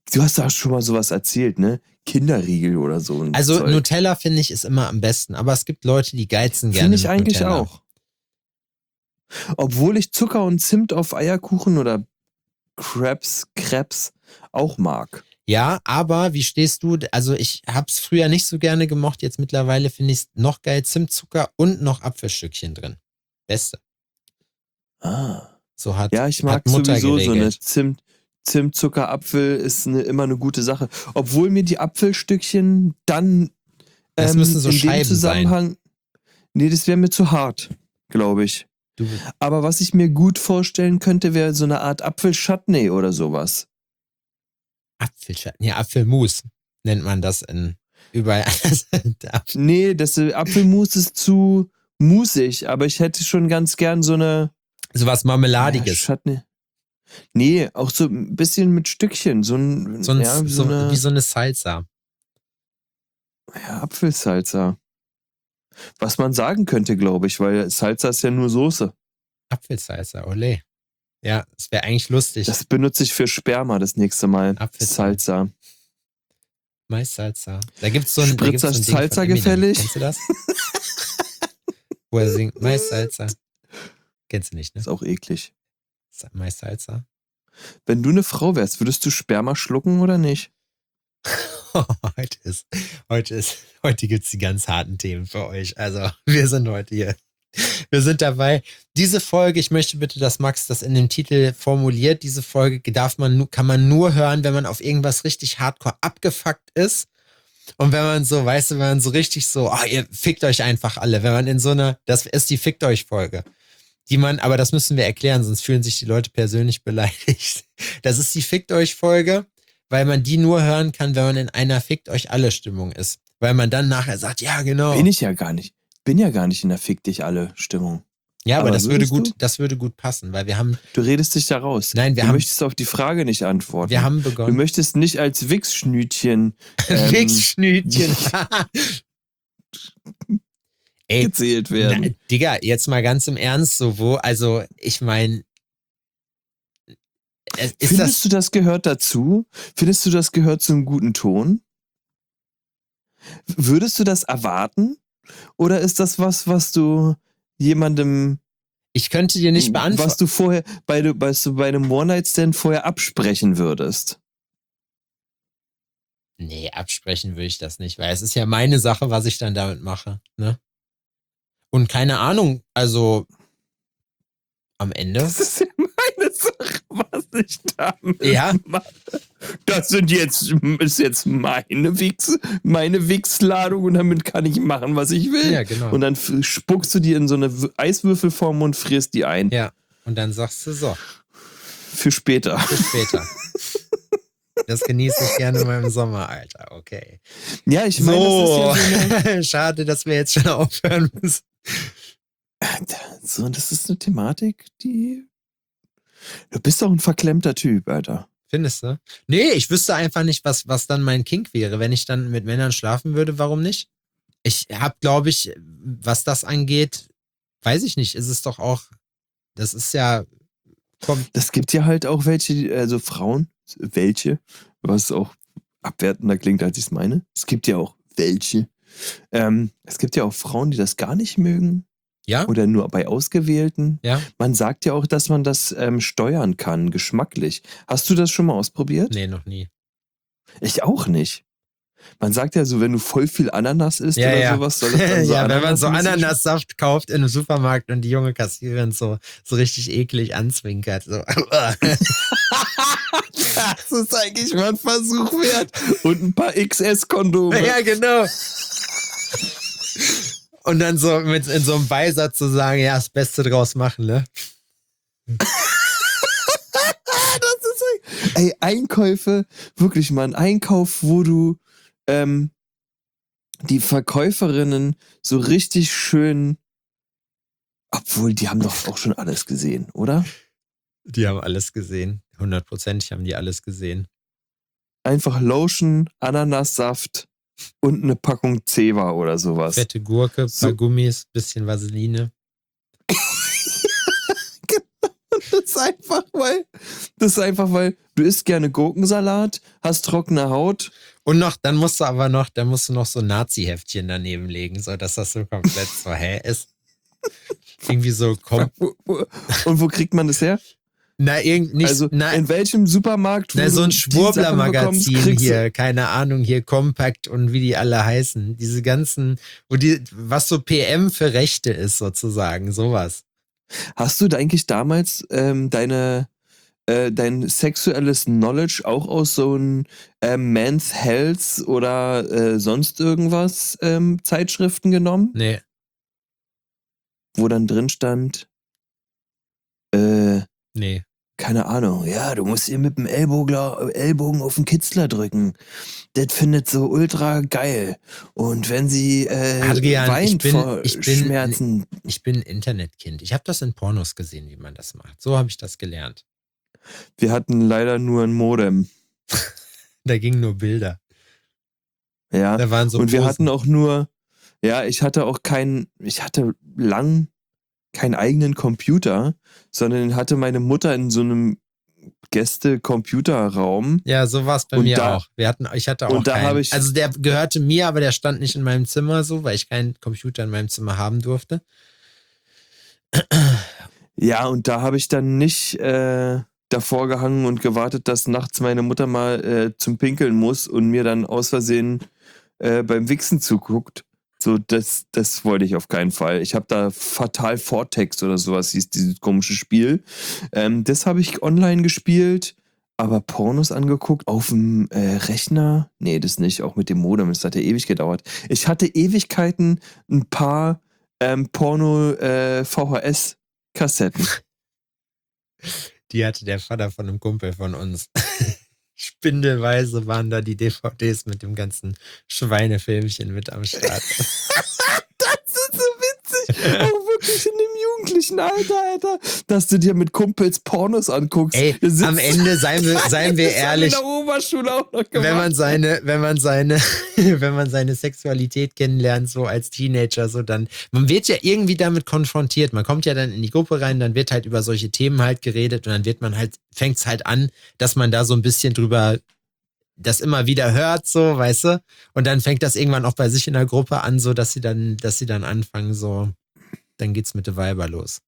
Du hast doch schon mal sowas erzählt, ne? Kinderriegel oder so. ein Also Zeug. Nutella finde ich ist immer am besten, aber es gibt Leute, die geizen gerne Finde ich mit eigentlich Nutella. auch. Obwohl ich Zucker und Zimt auf Eierkuchen oder Crepes, Crepes auch mag. Ja, aber wie stehst du, also ich hab's früher nicht so gerne gemocht, jetzt mittlerweile finde ich es noch geil, Zimtzucker und noch Apfelstückchen drin. Beste. Ah. So hat, Ja, ich mag hat Mutter sowieso so eine geregelt. Zimt, Zimt, Zucker, Apfel ist eine, immer eine gute Sache. Obwohl mir die Apfelstückchen dann Das ähm, müssen so in dem Scheiben Zusammenhang. Nee, das wäre mir zu hart, glaube ich. Du, Aber was ich mir gut vorstellen könnte, wäre so eine Art Apfelchutney oder sowas. Apfelschatten, ja, Apfelmus nennt man das in überall anders. Nee, das äh, Apfelmus ist zu musig, aber ich hätte schon ganz gern so eine So was ja, Marmeladiges. Chutney. Nee, auch so ein bisschen mit Stückchen, so ein, So ein, ja, so so, eine wie so eine Salsa. ja, Apfelsalsa. Was man sagen könnte, glaube ich, weil Salsa ist ja nur Soße. Apfelsalsa, ole. Ja, es wäre eigentlich lustig. Das benutze ich für Sperma das nächste Mal. Apfelsalsa. Salsa. Mais-Salsa. Da gibt's so ein, da gibt's Spritzer so ein Ding von Salsa Eminem. gefällig? Kennst du das? Wo er singt Mais-Salsa. Kennst du nicht, ne? Ist auch eklig. Mais-Salsa. Wenn du eine Frau wärst, würdest du Sperma schlucken oder nicht? heute ist, heute ist, heute gibt's die ganz harten Themen für euch. Also, wir sind heute hier. Wir sind dabei. Diese Folge, ich möchte bitte, dass Max das in dem Titel formuliert. Diese Folge darf man, nu- kann man nur hören, wenn man auf irgendwas richtig hardcore abgefuckt ist. Und wenn man so, weißt du, wenn man so richtig so, ah, ihr fickt euch einfach alle. Wenn man in so einer, das ist die Fickt euch Folge. Die man, aber das müssen wir erklären, sonst fühlen sich die Leute persönlich beleidigt. Das ist die Fickt euch Folge, weil man die nur hören kann, wenn man in einer Fickt euch alle Stimmung ist. Weil man dann nachher sagt, ja, genau. Bin ich ja gar nicht. Bin ja gar nicht in der Fick dich alle Stimmung. Ja, aber, aber das würde würdest gut, du? das würde gut passen, weil wir haben, Du redest dich da raus. Nein, wir du haben- möchtest auf die Frage nicht antworten. wir haben du begonnen. möchtest nicht als Wichsschnütchen ähm, Wichsschnütchen. Ey, gezählt werden. na, Digga, jetzt mal ganz im Ernst, so wo, also ich meine, ist Findest das, du, das gehört dazu? Findest du, das gehört zum guten Ton? Würdest du das erwarten? Oder ist das was, was du jemandem, ich könnte dir nicht was beantworten. du vorher bei, du- bei, so bei einem One-Night-Stand vorher absprechen würdest? Nee, absprechen würde ich das nicht, weil es ist ja meine Sache, was ich dann damit mache, ne? Und keine Ahnung, also am Ende. Das ist ja meine Sache, was ich damit Ja. mache. Das sind jetzt, ist jetzt meine Wichs, meine Wichsladung und damit kann ich machen, was ich will. Ja, genau. Und dann f- spuckst du dir in so eine W- Eiswürfelform und frierst die ein. Ja. Und dann sagst du so, Für später. bis später. Das genieße ich gerne in meinem Sommer, Alter, okay. Ja, ich meine, So, das ist ja so eine, schade, dass wir jetzt schon aufhören müssen. so, das ist eine Thematik, die. Du bist doch ein verklemmter Typ, Alter. Findest du? Nee, ich wüsste einfach nicht, was, was dann mein Kink wäre. Wenn ich dann mit Männern schlafen würde, warum nicht? Ich hab, glaube ich, was das angeht, weiß ich nicht, ist es doch auch, das ist ja, kommt, Das gibt ja halt auch welche, die- also Frauen, welche, was auch abwertender klingt, als ich es meine. Es gibt ja auch welche. Ähm, es gibt ja auch Frauen, die das gar nicht mögen ja, oder nur bei Ausgewählten. ja, Man sagt ja auch, dass man das ähm, steuern kann, geschmacklich. Hast du das schon mal ausprobiert? nee, noch nie. Ich auch nicht. Man sagt ja so, wenn du voll viel Ananas isst Ja, oder ja. sowas, soll es dann so ja, wenn man so Ananasmäßig- Ananassaft kauft in einem Supermarkt und die junge Kassiererin so, so richtig eklig anzwinkert. So. Das ist eigentlich mal ein Versuch wert. Und ein paar X S-Kondome. Ja, genau. Und dann so mit in so einem Beisatz zu sagen, ja, das Beste draus machen, ne? Das ist, ey, Einkäufe, wirklich mal ein Einkauf, wo du ähm, die Verkäuferinnen so richtig schön, obwohl die haben doch auch schon alles gesehen, oder? Die haben alles gesehen. Hundertprozentig haben die alles gesehen. Einfach Lotion, Ananassaft und eine Packung Zewa oder sowas. Fette Gurke, paar So. Gummis, bisschen Vaseline. Das ist einfach, weil, das ist einfach, weil du isst gerne Gurkensalat, hast trockene Haut. Und noch, dann musst du aber noch, dann musst du noch so Nazi-Heftchen daneben legen, so dass das so komplett so, hä, ist irgendwie so kom- Und wo kriegt man das her? Na, irgend, nicht, also na, in welchem Supermarkt? Wo na, so ein du die Sachen Schwurbler-Magazin bekommst, hier, keine Ahnung, hier Compact und wie die alle heißen. Diese ganzen, wo die, was so P M für Rechte ist sozusagen, sowas. Hast du da eigentlich damals ähm, deine äh, dein sexuelles Knowledge auch aus so einem ähm, Men's Health oder äh, sonst irgendwas ähm, Zeitschriften genommen? Nee. Wo dann drin stand, äh, Nee. keine Ahnung, ja, du musst ihr mit dem Ellbogen, Ellbogen auf den Kitzler drücken. Das findet so ultra geil. Und wenn sie äh, Adrian, weint ich bin, vor ich bin, Schmerzen. Ich bin ein Internetkind. Ich habe das in Pornos gesehen, wie man das macht. So habe ich das gelernt. Wir hatten leider nur ein Modem. Da gingen nur Bilder. Ja, Da waren so und wir Posen. hatten auch nur, ja, ich hatte auch keinen, ich hatte lang keinen eigenen Computer, sondern den hatte meine Mutter in so einem Gäste-Computerraum. Ja, so war es bei Und mir da- auch. Wir hatten, ich hatte auch und da keinen. habe ich- Also der gehörte mir, aber der stand nicht in meinem Zimmer so, weil ich keinen Computer in meinem Zimmer haben durfte. Ja, und da habe ich dann nicht äh, davor gehangen und gewartet, dass nachts meine Mutter mal äh, zum Pinkeln muss und mir dann aus Versehen äh, beim Wichsen zuguckt. So, das, das wollte ich auf keinen Fall. Ich habe da Fatal Vortex oder sowas, hieß dieses komische Spiel. Ähm, das habe ich online gespielt, aber Pornos angeguckt auf dem äh, Rechner. Nee, das nicht, auch mit dem Modem, das hat ja ewig gedauert. Ich hatte Ewigkeiten ein paar ähm, Porno-V H S-Kassetten. Die hatte der Vater von einem Kumpel von uns. Spindelweise waren da die D V Ds mit dem ganzen Schweinefilmchen mit am Start. Das ist so witzig. Auch wirklich in dem jugendlichen Alter, Alter. Dass du dir mit Kumpels Pornos anguckst. Ey, Wir sitzen- am Ende, seien wir, seien wir Das haben ehrlich, in der Oberschule auch noch gemacht. wenn man seine, wenn man seine, wenn man seine Sexualität kennenlernt, so als Teenager, so dann, man wird ja irgendwie damit konfrontiert. Man kommt ja dann in die Gruppe rein, dann wird halt über solche Themen halt geredet und dann wird man halt, fängt es halt an, dass man da so ein bisschen drüber das immer wieder hört, so, weißt du? Und dann fängt das irgendwann auch bei sich in der Gruppe an, so, dass sie dann, dass sie dann anfangen, so, dann geht's mit der Weiber los.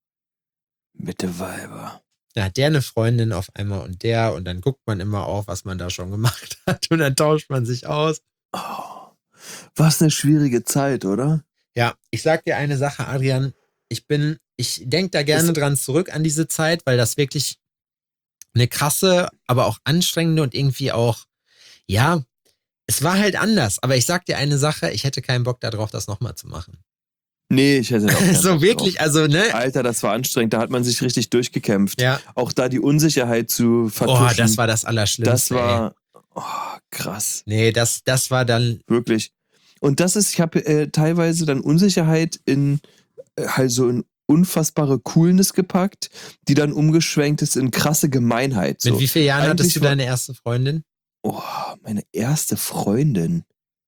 Mit der Weiber. Da hat der eine Freundin auf einmal und der und dann guckt man immer auf, was man da schon gemacht hat und dann tauscht man sich aus. Oh, was eine schwierige Zeit, oder? Ja, ich sag dir eine Sache, Adrian, ich bin, ich denke da gerne Es- dran zurück an diese Zeit, weil das wirklich eine krasse, aber auch anstrengende und irgendwie auch, ja, es war halt anders, aber ich sag dir eine Sache, ich hätte keinen Bock darauf, das nochmal zu machen. Nee, ich hätte auch keinen So Bock wirklich, drauf. also, ne? Alter, das war anstrengend. Da hat man sich richtig durchgekämpft. Ja. Auch da die Unsicherheit zu vertuschen. Oh, das war das Allerschlimmste. Das war oh, krass. Ey. Nee, das, das war dann, Wirklich. Und das ist, ich habe äh, teilweise dann Unsicherheit in äh, halt so in unfassbare Coolness gepackt, die dann umgeschwenkt ist in krasse Gemeinheit. So. mit wie vielen Jahren Eigentlich hattest du war- deine erste Freundin? Oh, meine erste Freundin.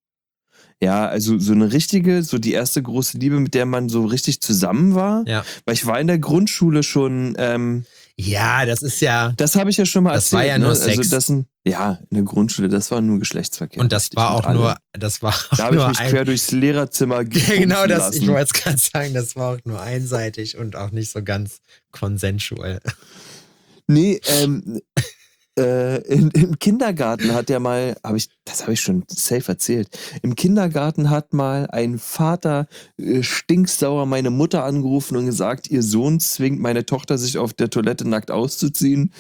Ja, also so eine richtige, so die erste große Liebe, mit der man so richtig zusammen war. Ja. Weil ich war in der Grundschule schon, ähm, Ja, das ist ja, das habe ich ja schon mal Das erzählt. war ja nur ne? Sex. Also das sind, ja, in der Grundschule, das war nur Geschlechtsverkehr. und das richtig, war mit auch allem. nur, das war auch Da habe ich nur mich ein, quer durchs Lehrerzimmer ja, gebumsen genau das, lassen. ich wollte es gerade sagen, das war auch nur einseitig und auch nicht so ganz consensual. Nee, ähm, äh, in, im Kindergarten hat der mal, habe ich, das habe ich schon safe erzählt. Im Kindergarten hat mal ein Vater äh, stinksauer meine Mutter angerufen und gesagt, ihr Sohn zwingt meine Tochter, sich auf der Toilette nackt auszuziehen.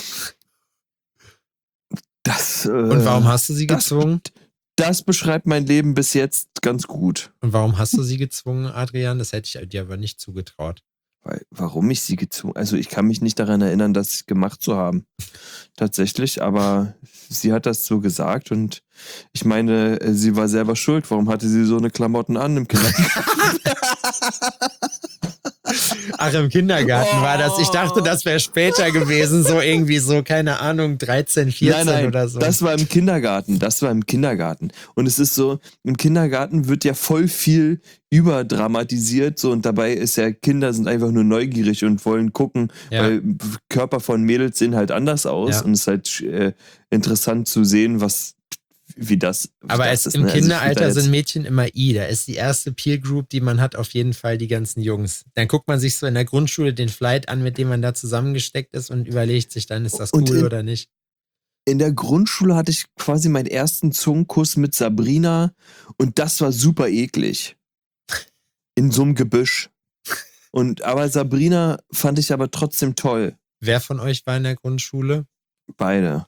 Das, äh, Und warum hast du sie das- gezwungen? das beschreibt mein Leben bis jetzt ganz gut. Und warum hast du sie gezwungen, Adrian? Das hätte ich dir aber nicht zugetraut. Weil, warum ich sie gezwungen, also ich kann mich nicht daran erinnern, das gemacht zu haben. Tatsächlich, aber sie hat das so gesagt und ich meine, sie war selber schuld. Warum hatte sie so eine Klamotten an im Kindergarten? Ach, im Kindergarten Oh. war das. Ich dachte, das wäre später gewesen, so irgendwie so, keine Ahnung, dreizehn, vierzehn nein, nein, oder so. das war im Kindergarten, das war im Kindergarten. Und es ist so, im Kindergarten wird ja voll viel überdramatisiert, so, und dabei ist ja, Kinder sind einfach nur neugierig und wollen gucken, Ja. weil Körper von Mädels sehen halt anders aus, Ja. und es ist halt äh, interessant zu sehen, was, wie das, wie Aber das es, ist, im ne? Also ich find Kinderalter da jetzt- sind Mädchen immer I. Da ist die erste Peer Group, die man hat, auf jeden Fall die ganzen Jungs. Dann guckt man sich so in der Grundschule den Flight an, mit dem man da zusammengesteckt ist und überlegt sich dann, ist das Und cool in- oder nicht. In der Grundschule hatte ich quasi meinen ersten Zungenkuss mit Sabrina, und das war super eklig. In so einem Gebüsch. Und, aber Sabrina fand ich aber trotzdem toll. Wer von euch war in der Grundschule? Beide.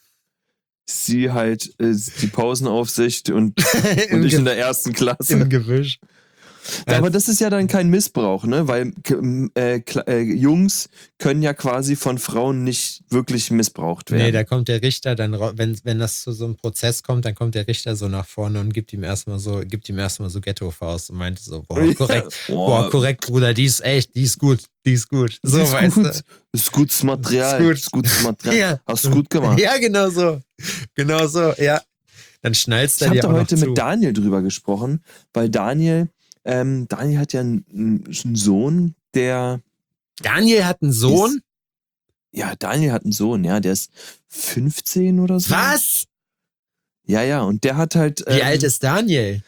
Sie halt äh, die Pausenaufsicht und, Im, und ich Ge in der ersten Klasse. Im Gebüsch. Aber das ist ja dann kein Missbrauch, ne? Weil äh, Kla- äh, Jungs können ja quasi von Frauen nicht wirklich missbraucht werden. Nee, da kommt der Richter dann, ra- wenn, wenn das zu so einem Prozess kommt, dann kommt der Richter so nach vorne und gibt ihm erstmal so, gibt ihm erstmal so Ghetto-Faust und meinte so, boah, korrekt, Ja. boah, korrekt, Bruder, die ist echt, die ist gut, die ist gut. So, Die ist weißt gut. du. Ist gutes Material. Ist gut. Ist gutes Material. Ja. Hast du gut gemacht. Ja, genau so. Genau so, ja. Dann schnallst Ich er habe dir da auch noch heute zu. mit Daniel drüber gesprochen, weil Daniel, ähm, Daniel hat ja einen, einen Sohn, der, Daniel hat einen Sohn? ja, Daniel hat einen Sohn, ja, der ist fünfzehn oder so. Was? Ja, ja, und der hat halt Wie ähm, alt ist Daniel?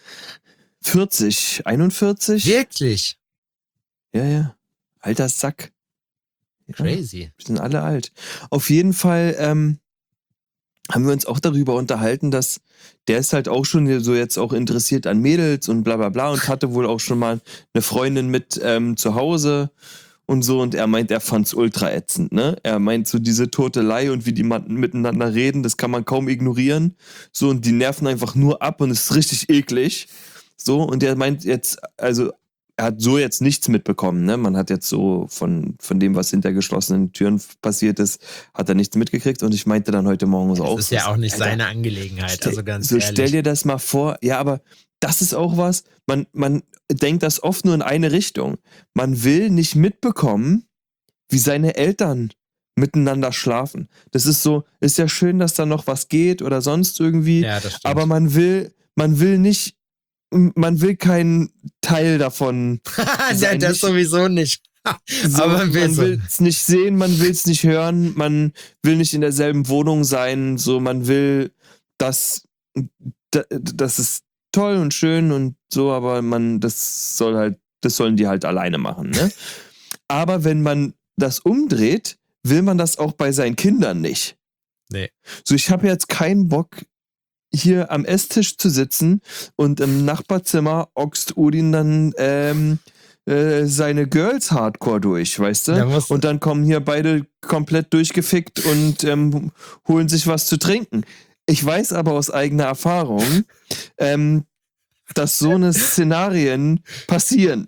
vierzig, einundvierzig. Wirklich? Ja, ja. Alter Sack. Ja, Crazy. wir sind alle alt. Auf jeden Fall ähm, haben wir uns auch darüber unterhalten, dass der ist halt auch schon so jetzt auch interessiert an Mädels und bla bla bla und hatte wohl auch schon mal eine Freundin mit ähm, zu Hause und so, und er meint, er fand's ultra ätzend, ne? Er meint so diese Totelei und wie die ma- miteinander reden, das kann man kaum ignorieren. So, und die nerven einfach nur ab und es ist richtig eklig. So, und er meint jetzt, also er hat so jetzt nichts mitbekommen, ne? Man hat jetzt so von, von dem, was hinter geschlossenen Türen passiert ist, hat er nichts mitgekriegt, und ich meinte dann heute Morgen so Das auch. ist ja auch nicht Alter, seine Angelegenheit, Stell, also ganz so ehrlich. stell dir das mal vor. Ja, aber das ist auch was, man, man denkt das oft nur in eine Richtung. Man will nicht mitbekommen, wie seine Eltern miteinander schlafen. Das ist so, ist ja schön, dass da noch was geht oder sonst irgendwie, Ja, das stimmt. aber man will, man will nicht, man will keinen Teil davon Ja, sein, das nicht- sowieso nicht. so, Aber man will man so. will es nicht sehen, man will es nicht hören, man will nicht in derselben Wohnung sein, so, man will, dass da- das ist toll und schön und so, aber man, das soll halt, das sollen die halt alleine machen, ne? Aber wenn man das umdreht, will man das auch bei seinen Kindern nicht. Nee. So, ich habe jetzt keinen Bock, hier am Esstisch zu sitzen und im Nachbarzimmer oxt Udin dann ähm, äh, seine Girls Hardcore durch, weißt Da du? musst du- Und dann kommen hier beide komplett durchgefickt und ähm, holen sich was zu trinken. Ich weiß aber aus eigener Erfahrung, ähm, dass so eine Szenarien passieren.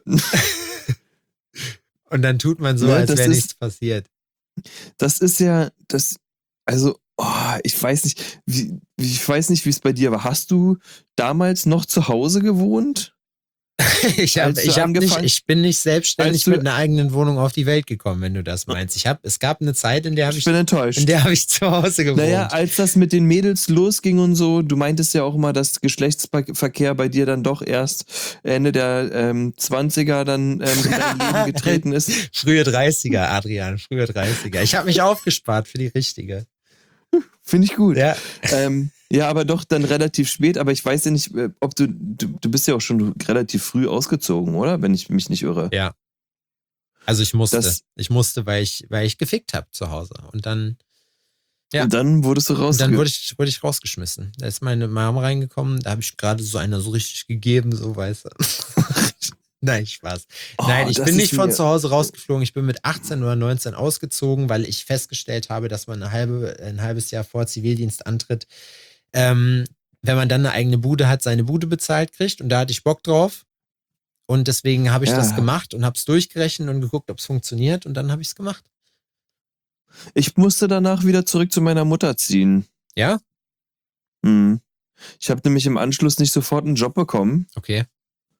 Und dann tut man so, Ne, als das wäre ist- nichts passiert. Das ist ja, das, also, oh, ich weiß nicht, wie, wie- ich weiß nicht, wie es bei dir war. Hast du damals noch zu Hause gewohnt? Ich, hab, Als du ich, hab nicht, angefangen- ich bin nicht selbstständig Als du- mit einer eigenen Wohnung auf die Welt gekommen, wenn du das meinst. Ich hab, es gab eine Zeit, in der habe Ich ich, bin enttäuscht. in der habe ich zu Hause gewohnt. Naja, als das mit den Mädels losging und so, du meintest ja auch immer, dass Geschlechtsverkehr bei dir dann doch erst Ende der ähm, zwanziger dann ähm, in dein Leben getreten ist. Frühe dreißiger, Adrian, frühe dreißiger. Ich habe mich aufgespart für die richtige. Finde ich gut. Ja. Ähm, ja, aber doch dann relativ spät. Aber ich weiß ja nicht, äh, ob du, du, du bist ja auch schon relativ früh ausgezogen, oder? Wenn ich mich nicht irre. Ja. Also ich musste. Das- ich musste, weil ich, weil ich gefickt habe zu Hause. Und dann, ja. Und dann wurdest du raus. und dann wurde ich, wurde ich rausgeschmissen. Da ist meine Mom reingekommen, da habe ich gerade so einer so richtig gegeben, so weißt du. Nein, Spaß. Oh, Nein, ich das bin ist nicht von mir- zu Hause rausgeflogen. Ich bin mit achtzehn oder neunzehn ausgezogen, weil ich festgestellt habe, dass man eine halbe, ein halbes Jahr vor Zivildienstantritt, ähm, wenn man dann eine eigene Bude hat, seine Bude bezahlt kriegt. Und da hatte ich Bock drauf. Und deswegen habe ich Ja. das gemacht und habe es durchgerechnet und geguckt, ob es funktioniert. Und dann habe ich es gemacht. Ich musste danach wieder zurück zu meiner Mutter ziehen. Ja? Hm. Ich habe nämlich im Anschluss nicht sofort einen Job bekommen. Okay.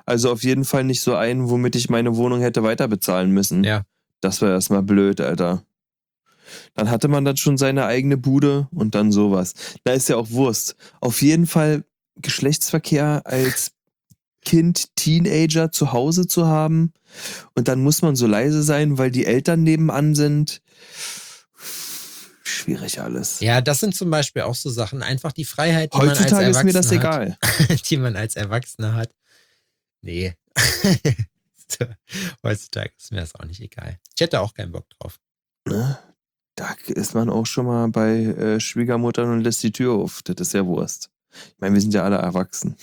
Also auf jeden Fall nicht so einen, womit ich meine Wohnung hätte weiter bezahlen müssen. Ja. Das war erstmal blöd, Alter. Dann hatte man dann schon seine eigene Bude und dann sowas. Da ist ja auch Wurst. Auf jeden Fall Geschlechtsverkehr als Kind, Teenager zu Hause zu haben und dann muss man so leise sein, weil die Eltern nebenan sind. Schwierig alles. Ja, das sind zum Beispiel auch so Sachen. Einfach die Freiheit, die Heutzutage man als ist mir das Erwachsener egal. hat. Die man als Erwachsener hat. Nee. Heutzutage ist mir das auch nicht egal. Ich hätte auch keinen Bock drauf. Ne? Da ist man auch schon mal bei äh, Schwiegermuttern und lässt die Tür auf. Das ist ja Wurst. Ich meine, wir sind ja alle erwachsen.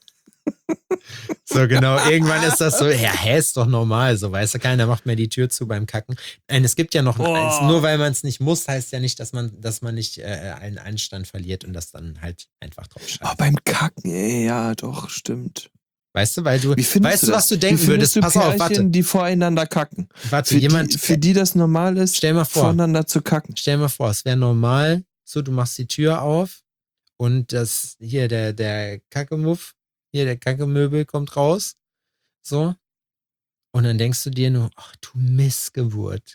So genau, irgendwann ist das so, ja, hä, ist doch normal, so, weißt du, keiner macht mehr die Tür zu beim Kacken. Nein, es gibt ja noch Oh. eins, nur weil man es nicht muss, heißt ja nicht, dass man, dass man nicht äh, einen Anstand verliert und das dann halt einfach drauf schreibt. Aber beim Kacken, ey, ja, doch, stimmt. Weißt du, weil du, Wie findest weißt du du, das? was du Wie denken findest würdest? du Pass auf, Pärchen, warte, die voreinander kacken? warte, Für, jemand, die, für die das normal ist, stell mal vor, voreinander zu kacken. stell mal vor, es wäre normal, so, du machst die Tür auf und das, hier, der, der Kackemuff, hier, der Kackemöbel kommt raus, so, und dann denkst du dir nur, ach du Missgeburt.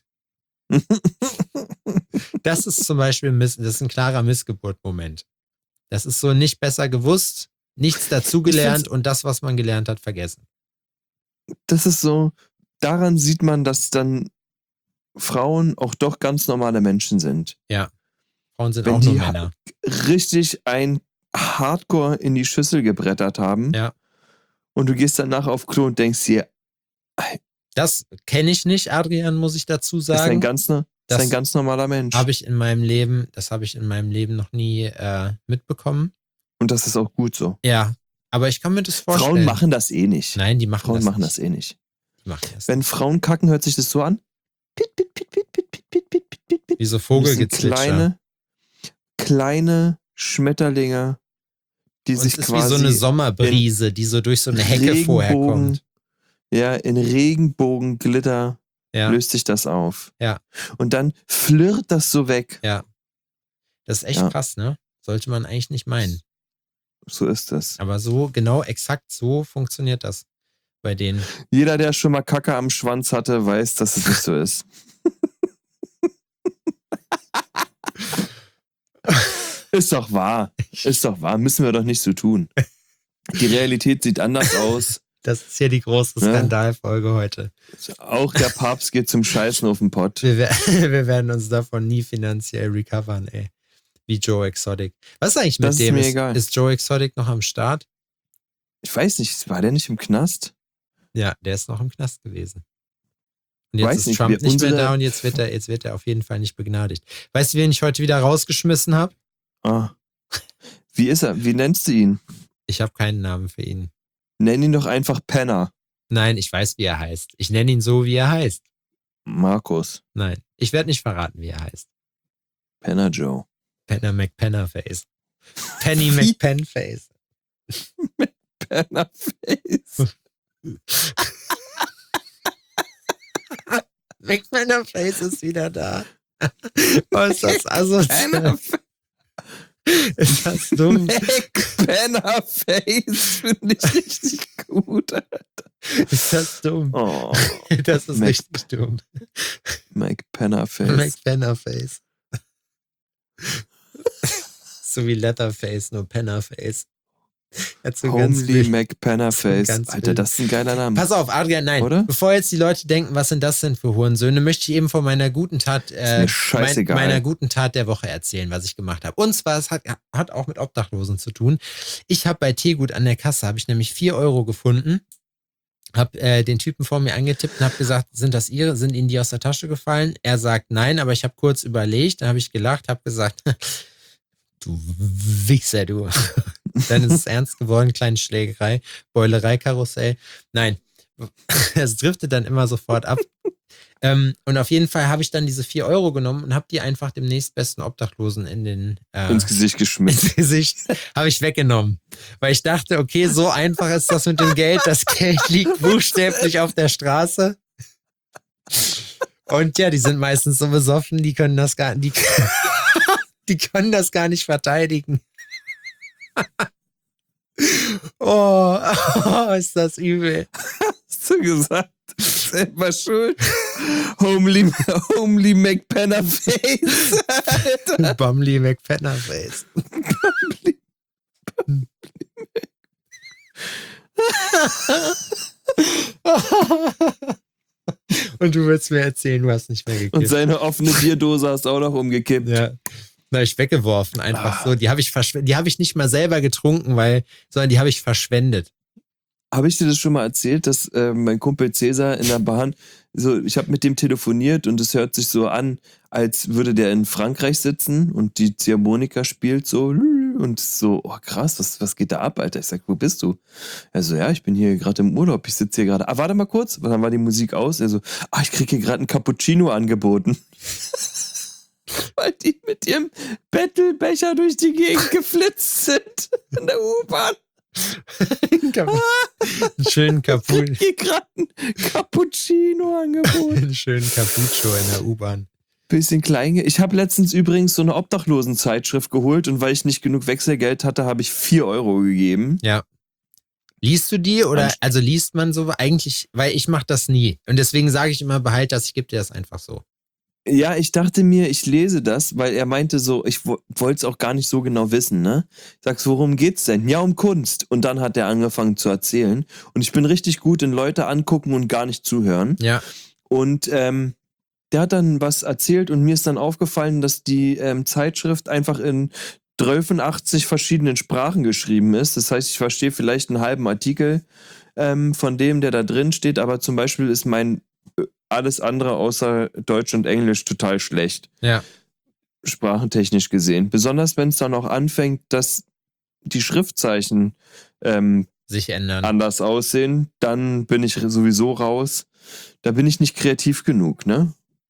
Das ist zum Beispiel Miss, das ist ein klarer Missgeburt-Moment. Das ist so nicht besser gewusst, nichts dazugelernt und das, was man gelernt hat, vergessen. Das ist so, daran sieht man, dass dann Frauen auch doch ganz normale Menschen sind. Frauen sind Wenn auch nur die Männer. Richtig ein Hardcore in die Schüssel gebrettert haben. Ja. Und du gehst danach auf Klo und denkst dir, Das kenne ich nicht, Adrian, muss ich dazu das ist ein sagen. ganz, ne, das ist ein ganz normaler Mensch. Habe ich in meinem Leben, das habe ich in meinem Leben noch nie äh, mitbekommen. Und das ist auch gut so. Ja, aber ich kann mir das vorstellen. Frauen machen das eh nicht. Nein, die machen Frauen das machen nicht. das eh nicht. Die machen das Wenn Frauen kacken, hört sich das so an. Pit, pit, pit, pit, pit, pit, pit, pit, pit, pit. Wie so Das sind Vogelgezwitscher. kleine, kleine Schmetterlinge, die Und sich es ist quasi wie so eine Sommerbrise, die so durch so eine Hecke vorher kommt. Ja, in Regenbogenglitter Ja, löst sich das auf. Ja. Und dann flirrt das so weg. ja. Das ist echt Ja. krass, ne? Sollte man eigentlich nicht meinen. So ist das. Aber so, genau, exakt so funktioniert das bei denen. Jeder, der schon mal Kacke am Schwanz hatte, weiß, dass es nicht so ist. Ist doch wahr. Ist doch wahr. Müssen wir doch nicht so tun. Die Realität sieht anders aus. Das ist hier die große Ja. Skandalfolge heute. Auch der Papst geht zum Scheißen auf den Pott. Wir, wer- wir werden uns davon nie finanziell recovern, ey. Wie Joe Exotic. Was ist eigentlich mit Das ist dem? mir ist, egal. ist Joe Exotic noch am Start? Ich weiß nicht, war der nicht im Knast? Ja, der ist noch im Knast gewesen. Und jetzt Weiß ist nicht, Trump wir- nicht mehr unsere- da und jetzt wird, er, jetzt wird er auf jeden Fall nicht begnadigt. Weißt du, wen ich heute wieder rausgeschmissen habe? Ah. Wie ist er? Wie nennst du ihn? Ich habe keinen Namen für ihn. Nenn ihn doch einfach Penner. Nein, ich weiß, wie er heißt. Ich nenne ihn so, wie er heißt. Markus. Nein, ich werde nicht verraten, wie er heißt. Penner Joe. Penner McPennerface. Penny McPenface. Pennerface. McPennerface ist wieder da. Oh, ist das asozial. Pennerface. Ist das dumm? Pennerface finde ich richtig gut. Ist das dumm? Oh, Das ist Mac- richtig dumm. Mike Pennerface. McPennerface. So wie Letterface, nur Pennerface. Hat so ganz Homely wild- Mac Pennerface. so ganz Alter, wild. das ist ein geiler Name. Pass auf, Adrian, nein. Oder? Bevor jetzt die Leute denken, was sind das denn für Hurensöhne, möchte ich eben von meiner guten Tat, äh, mir scheißegal. meiner guten Tat der Woche erzählen, was ich gemacht habe. Und zwar, es hat, hat auch mit Obdachlosen zu tun. Ich habe bei Teegut an der Kasse, habe ich nämlich vier Euro gefunden, habe äh, den Typen vor mir angetippt und habe gesagt, sind das Ihre? Sind Ihnen die aus der Tasche gefallen? Er sagt nein, aber ich habe kurz überlegt, dann habe ich gelacht, habe gesagt, du Wichser, du. Dann ist es ernst geworden, kleine Schlägerei, Beulerei-Karussell. Nein, es driftet dann immer sofort ab. ähm, und auf jeden Fall habe ich dann diese vier Euro genommen und habe die einfach dem nächstbesten Obdachlosen in den äh, Ins Gesicht geschmissen. ins Gesicht habe ich weggenommen. Weil ich dachte, okay, so einfach ist das mit dem Geld. Das Geld liegt buchstäblich auf der Straße. Und ja, die sind meistens so besoffen, die können das gar die, die können das gar nicht verteidigen. Oh, oh, ist das übel. Hast du gesagt? Selber schuld. Homely, homely McPennerface. Alter. Bumley McPennerface. Bumley, Bumley Und du willst mir erzählen, du hast nicht mehr gekippt. Und seine offene Bierdose hast du auch noch umgekippt. Ja. Na, ich weggeworfen, einfach ah. so. Die habe ich verschwendet. Die habe ich nicht mal selber getrunken, weil, sondern die habe ich verschwendet. Habe ich dir das schon mal erzählt, dass äh, mein Kumpel Cäsar in der Bahn, so, ich habe mit dem telefoniert und es hört sich so an, als würde der in Frankreich sitzen und die Ziehharmonika spielt so und so, oh krass, was, was geht da ab, Alter? Ich sag, wo bist du? Er so, ja, ich bin hier gerade im Urlaub, ich sitze hier gerade. Ah, warte mal kurz, dann war die Musik aus. Er so, ah, ich krieg hier gerade einen Cappuccino angeboten. Weil die mit ihrem Bettelbecher durch die Gegend geflitzt sind in der U-Bahn. Einen schönen Cappuccino. Ich krieg hier gerade einen Cappuccino angeboten. Einen schönen Cappuccino in der U-Bahn. Bisschen klein. Ich habe letztens übrigens so eine Obdachlosenzeitschrift geholt und weil ich nicht genug Wechselgeld hatte, habe ich vier Euro gegeben. Ja. Liest du die oder, also liest man so eigentlich, weil ich mache das nie. Und deswegen sage ich immer, behalt das, ich gebe dir das einfach so. Ja, ich dachte mir, ich lese das, weil er meinte so, ich w- wollte es auch gar nicht so genau wissen, ne? Ich sag so, worum geht's denn? Ja, um Kunst. Und dann hat er angefangen zu erzählen. Und ich bin richtig gut in Leute angucken und gar nicht zuhören. Ja. Und ähm, der hat dann was erzählt und mir ist dann aufgefallen, dass die ähm, Zeitschrift einfach in dreiundachtzig verschiedenen Sprachen geschrieben ist. Das heißt, ich verstehe vielleicht einen halben Artikel ähm, von dem, der da drin steht, aber zum Beispiel ist mein alles andere außer Deutsch und Englisch total schlecht. Ja. Sprachentechnisch gesehen. Besonders wenn es dann auch anfängt, dass die Schriftzeichen ähm, sich ändern. anders aussehen, dann bin ich sowieso raus. Da bin ich nicht kreativ genug, ne?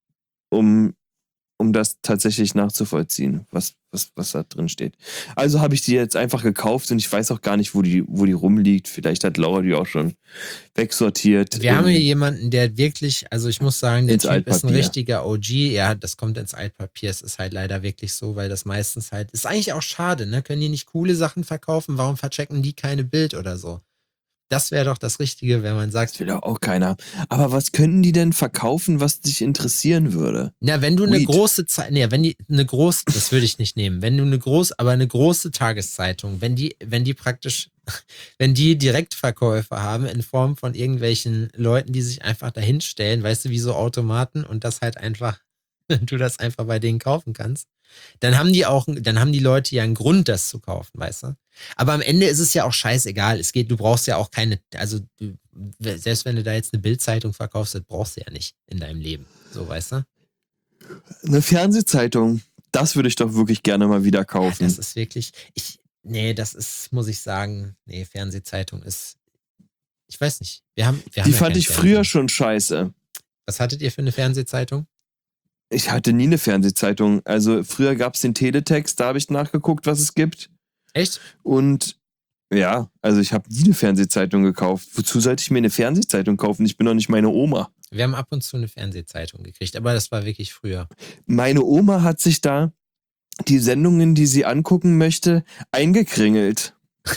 Um, um das tatsächlich nachzuvollziehen, was, was, was da drin steht. Also habe ich die jetzt einfach gekauft und ich weiß auch gar nicht, wo die, wo die rumliegt. Vielleicht hat Laura die auch schon wegsortiert. Wir haben hier jemanden, der wirklich, also ich muss sagen, der Typ ist ein Altpapier. richtiger O G. Ja, das kommt ins Altpapier. Es ist halt leider wirklich so, weil das meistens halt, ist eigentlich auch schade, ne? Können die nicht coole Sachen verkaufen? Warum verchecken die keine Bild oder so? Das wäre doch das Richtige, wenn man sagt. Das will doch auch keiner. Aber was könnten die denn verkaufen, was dich interessieren würde? Na, wenn du eine Weed. große Zeit, nee, wenn die eine große, das würde ich nicht nehmen. Wenn du eine große, aber eine große Tageszeitung, wenn die, wenn die praktisch, wenn die Direktverkäufe haben in Form von irgendwelchen Leuten, die sich einfach dahin stellen, weißt du, wie so Automaten und das halt einfach, du das einfach bei denen kaufen kannst, dann haben die auch, dann haben die Leute ja einen Grund, das zu kaufen, weißt du? Aber am Ende ist es ja auch scheißegal. Es geht, du brauchst ja auch keine, also du, selbst wenn du da jetzt eine Bildzeitung verkaufst, das brauchst du ja nicht in deinem Leben. So, weißt du? Eine Fernsehzeitung, das würde ich doch wirklich gerne mal wieder kaufen. Ja, das ist wirklich, ich, nee, das ist, muss ich sagen, nee, Fernsehzeitung ist, ich weiß nicht. Wir haben, wir haben Die ja fand kein ich Fernsehen. früher schon scheiße. Was hattet ihr für eine Fernsehzeitung? Ich hatte nie eine Fernsehzeitung. Also früher gab es den Teletext, da habe ich nachgeguckt, was es gibt. Echt? Und ja, also ich habe nie eine Fernsehzeitung gekauft. Wozu sollte ich mir eine Fernsehzeitung kaufen? Ich bin doch nicht meine Oma. Wir haben ab und zu eine Fernsehzeitung gekriegt, aber das war wirklich früher. Meine Oma hat sich da die Sendungen, die sie angucken möchte, eingekringelt.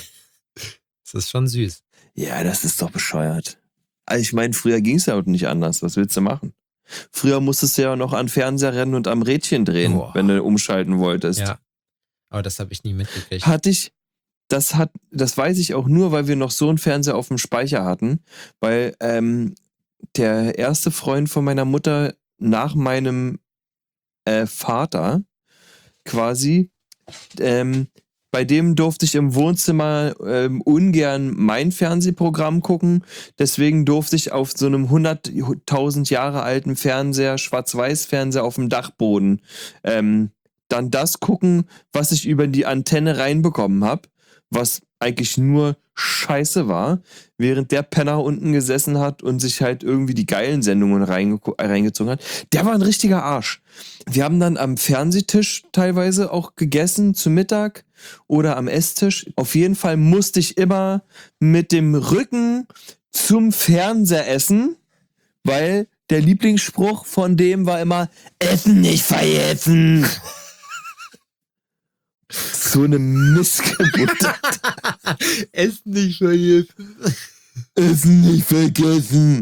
Das ist schon süß. Ja, das ist doch bescheuert. Also ich meine, früher ging es ja auch nicht anders. Was willst du machen? Früher musstest du ja noch an Fernseher rennen und am Rädchen drehen, Boah. wenn du umschalten wolltest. Ja. Aber das habe ich nie mitgekriegt. Hatte ich, das hat, das weiß ich auch nur, weil wir noch so einen Fernseher auf dem Speicher hatten, weil ähm, der erste Freund von meiner Mutter nach meinem äh, Vater quasi, ähm, bei dem durfte ich im Wohnzimmer ähm, ungern mein Fernsehprogramm gucken. Deswegen durfte ich auf so einem hunderttausend Jahre alten Fernseher, Schwarz-Weiß-Fernseher auf dem Dachboden, ähm, dann das gucken, was ich über die Antenne reinbekommen habe, was eigentlich nur Scheiße war, während der Penner unten gesessen hat und sich halt irgendwie die geilen Sendungen reinge- reingezogen hat. Der war ein richtiger Arsch. Wir haben dann am Fernsehtisch teilweise auch gegessen zu Mittag oder am Esstisch. Auf jeden Fall musste ich immer mit dem Rücken zum Fernseher essen, weil der Lieblingsspruch von dem war immer, Essen nicht vergessen. So eine Missgeburt. Essen nicht vergessen. Essen nicht vergessen.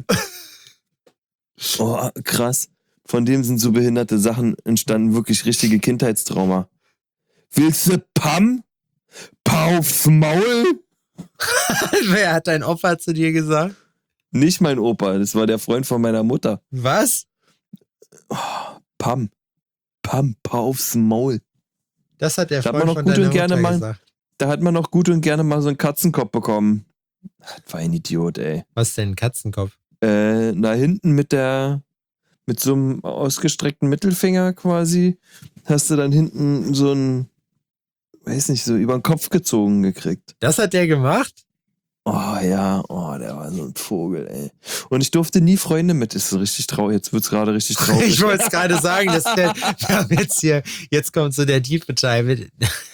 Oh, krass. Von dem sind so behinderte Sachen entstanden, wirklich richtige Kindheitstrauma. Willst du Pam? Pau aufs Maul? Wer hat dein Opa zu dir gesagt? Nicht mein Opa, das war der Freund von meiner Mutter. Was? Oh, Pam. Pam, pau aufs Maul. Das hat der Da hat Freund man noch von gut deiner und gerne Mutter mal, gesagt. Da hat man noch gut und gerne mal so einen Katzenkopf bekommen. Das war ein Idiot, ey. Was denn, Katzenkopf? Äh, na hinten mit der, mit so einem ausgestreckten Mittelfinger quasi, hast du dann hinten so ein, weiß nicht, so über den Kopf gezogen gekriegt. Das hat der gemacht? Oh ja, oh, der war so ein Vogel, ey. Und ich durfte nie Freunde mit. Ist so richtig traurig. Jetzt wird's gerade richtig traurig. Ich wollte es gerade sagen, dass der, wir haben jetzt hier, jetzt kommt so der tiefe Teil.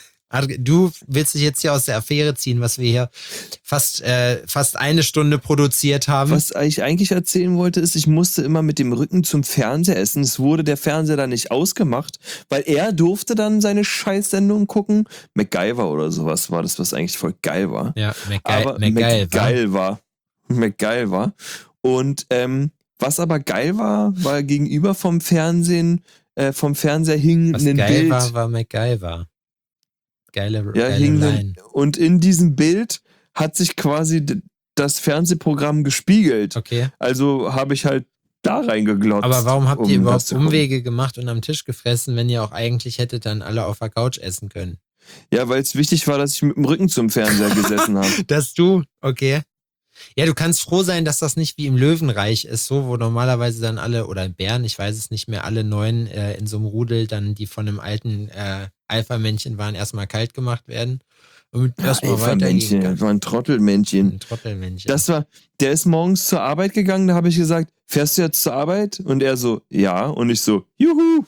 Du willst dich jetzt hier aus der Affäre ziehen, was wir hier fast, äh, fast eine Stunde produziert haben. Was ich eigentlich erzählen wollte, ist, ich musste immer mit dem Rücken zum Fernseher essen. Es wurde der Fernseher dann nicht ausgemacht, weil er durfte dann seine Scheißsendung gucken. MacGyver oder sowas war das, was eigentlich voll geil war. Ja, MacGy- aber MacGyver. MacGyver war. MacGyver. Und ähm, was aber geil war, war gegenüber vom Fernsehen, äh, vom Fernseher hing Was ein geil Bild. war, war MacGyver. Geile, Ja, geile hing Line. ein, und in diesem Bild hat sich quasi d- das Fernsehprogramm gespiegelt. Okay. Also habe ich halt da reingeglotzt. Aber warum habt um ihr das überhaupt zu gucken. Umwege gemacht und am Tisch gefressen, wenn ihr auch eigentlich hättet dann alle auf der Couch essen können? Ja, weil es wichtig war, dass ich mit dem Rücken zum Fernseher gesessen habe. Dass du, okay. Ja, du kannst froh sein, dass das nicht wie im Löwenreich ist, so, wo normalerweise dann alle, oder in Bären, ich weiß es nicht mehr, alle neun äh, in so einem Rudel, dann die von einem alten äh, Alpha-Männchen waren, erstmal kalt gemacht werden. Und Ja, erstmal weitergehen Männchen, kann. das war ein Trottelmännchen. Ein Trottelmännchen. Das war, der ist morgens zur Arbeit gegangen, da habe ich gesagt, fährst du jetzt zur Arbeit? Und er so, ja. Und ich so, juhu.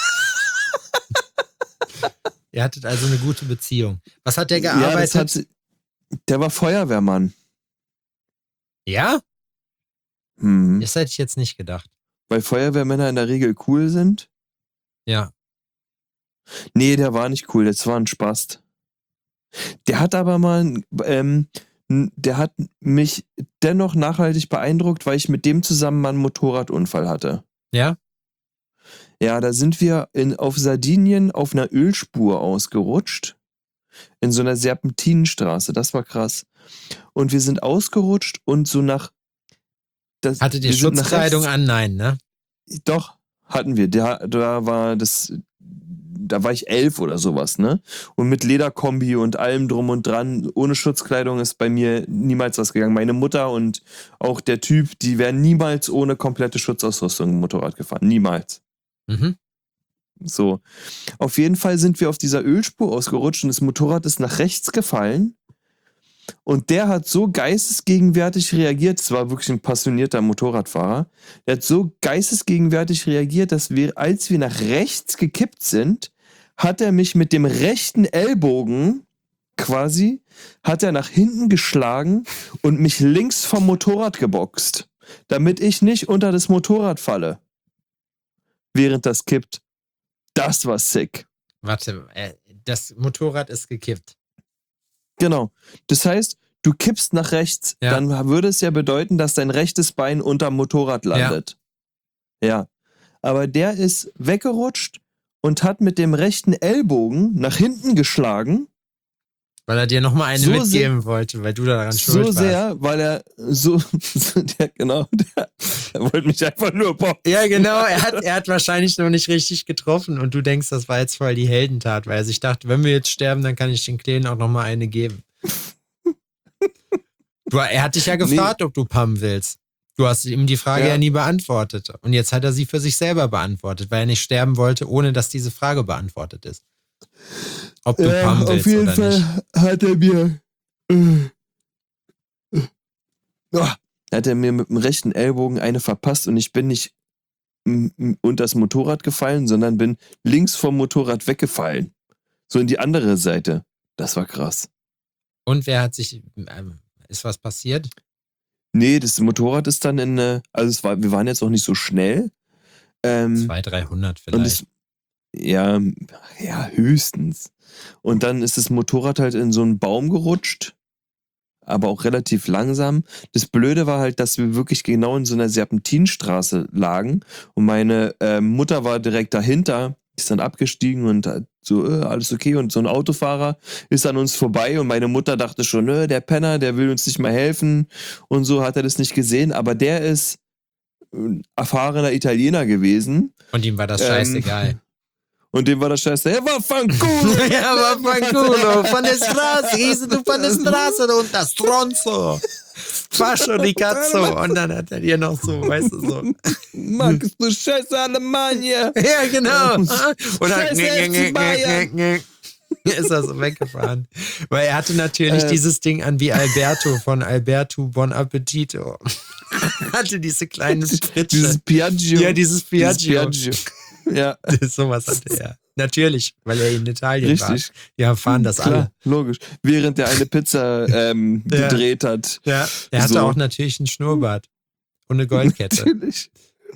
Ihr hattet also eine gute Beziehung. Was hat der Ja, das gearbeitet? hat, der war Feuerwehrmann. Ja? Hm. Das hätte ich jetzt nicht gedacht. Weil Feuerwehrmänner in der Regel cool sind. Ja. Nee, der war nicht cool, das war ein Spast. Der hat aber mal, ähm, der hat mich dennoch nachhaltig beeindruckt, weil ich mit dem zusammen mal einen Motorradunfall hatte. Ja? Ja, da sind wir in, auf Sardinien auf einer Ölspur ausgerutscht. In so einer Serpentinenstraße, das war krass. Und wir sind ausgerutscht und so nach... Das, Hattet ihr wir sind nach Schutzkleidung rechts- an? Nein, ne? Doch, hatten wir. Da, da war das... Da war ich elf oder sowas, ne? Und mit Lederkombi und allem drum und dran, ohne Schutzkleidung ist bei mir niemals was gegangen. Meine Mutter und auch der Typ, die wären niemals ohne komplette Schutzausrüstung Motorrad gefahren. Niemals. Mhm. So. Auf jeden Fall sind wir auf dieser Ölspur ausgerutscht und das Motorrad ist nach rechts gefallen. Und der hat so geistesgegenwärtig reagiert, es war wirklich ein passionierter Motorradfahrer, der hat so geistesgegenwärtig reagiert, dass wir, als wir nach rechts gekippt sind, hat er mich mit dem rechten Ellbogen quasi, hat er nach hinten geschlagen und mich links vom Motorrad geboxt, damit ich nicht unter das Motorrad falle, während das kippt. Das war sick. Warte, äh, das Motorrad ist gekippt. Genau. Das heißt, du kippst nach rechts, Ja. dann würde es ja bedeuten, dass dein rechtes Bein unterm Motorrad landet. Ja. ja. Aber der ist weggerutscht und hat mit dem rechten Ellbogen nach hinten geschlagen. Weil er dir nochmal eine So mitgeben wollte, weil du daran schuld So warst. sehr, weil er so, so der, genau, der, der wollte mich einfach nur boxen. Ja, genau. Er hat, er hat wahrscheinlich noch nicht richtig getroffen und du denkst, das war jetzt voll die Heldentat, weil er sich dachte, wenn wir jetzt sterben, dann kann ich den Kleinen auch nochmal eine geben. Du, er hat dich ja gefragt, ob du Pam willst. Du hast ihm die Frage ja. Ja. ja nie beantwortet. Und jetzt hat er sie für sich selber beantwortet, weil er nicht sterben wollte, ohne dass diese Frage beantwortet ist. Ob du Ja, Pam willst auf jeden oder Fall nicht. hat er mir äh, äh, oh, hat er mir mit dem rechten Ellbogen eine verpasst und ich bin nicht m- m- unter das Motorrad gefallen, sondern bin links vom Motorrad weggefallen. So in die andere Seite. Das war krass. Und wer hat sich, ähm, ist was passiert? Nee, das Motorrad ist dann in eine, also es war, wir waren jetzt auch nicht so schnell. Ähm, zweihundert, dreihundert und vielleicht. es, Ja, ja, höchstens. Und dann ist das Motorrad halt in so einen Baum gerutscht, aber auch relativ langsam. Das Blöde war halt, dass wir wirklich genau in so einer Serpentinstraße lagen und meine äh, Mutter war direkt dahinter, ist dann abgestiegen und hat so, äh, alles okay. Und so ein Autofahrer ist an uns vorbei und meine Mutter dachte schon, äh, der Penner, der will uns nicht mal helfen und so, hat er das nicht gesehen. Aber der ist ein erfahrener Italiener gewesen. Und ihm war das scheißegal. Ähm, Und dem war das scheiße. Er war fanculo. Ja, war fanculo. Von der Straße. Riese du von der Straße und das Stronzo. Fascio di cazzo. Und dann hat er dir noch so, weißt du, so. Magst du scheiße Alemannia? Ja, genau. Und Scheiße F C Bayern. dann ist er so weggefahren. Weil er hatte natürlich äh, dieses Ding an wie Alberto von Alberto Bon Appetito. Hatte diese kleinen Spritsche. Dieses Piaggio. Ja, dieses Piaggio. Dieses Piaggio. Ja. Sowas hatte er. Natürlich, weil er in Italien Richtig. war. Ja, fahren das Klar, alle. Logisch. Während er eine Pizza ähm, ja. gedreht hat. Ja, er hatte so. auch natürlich einen Schnurrbart. Und eine Goldkette. Natürlich.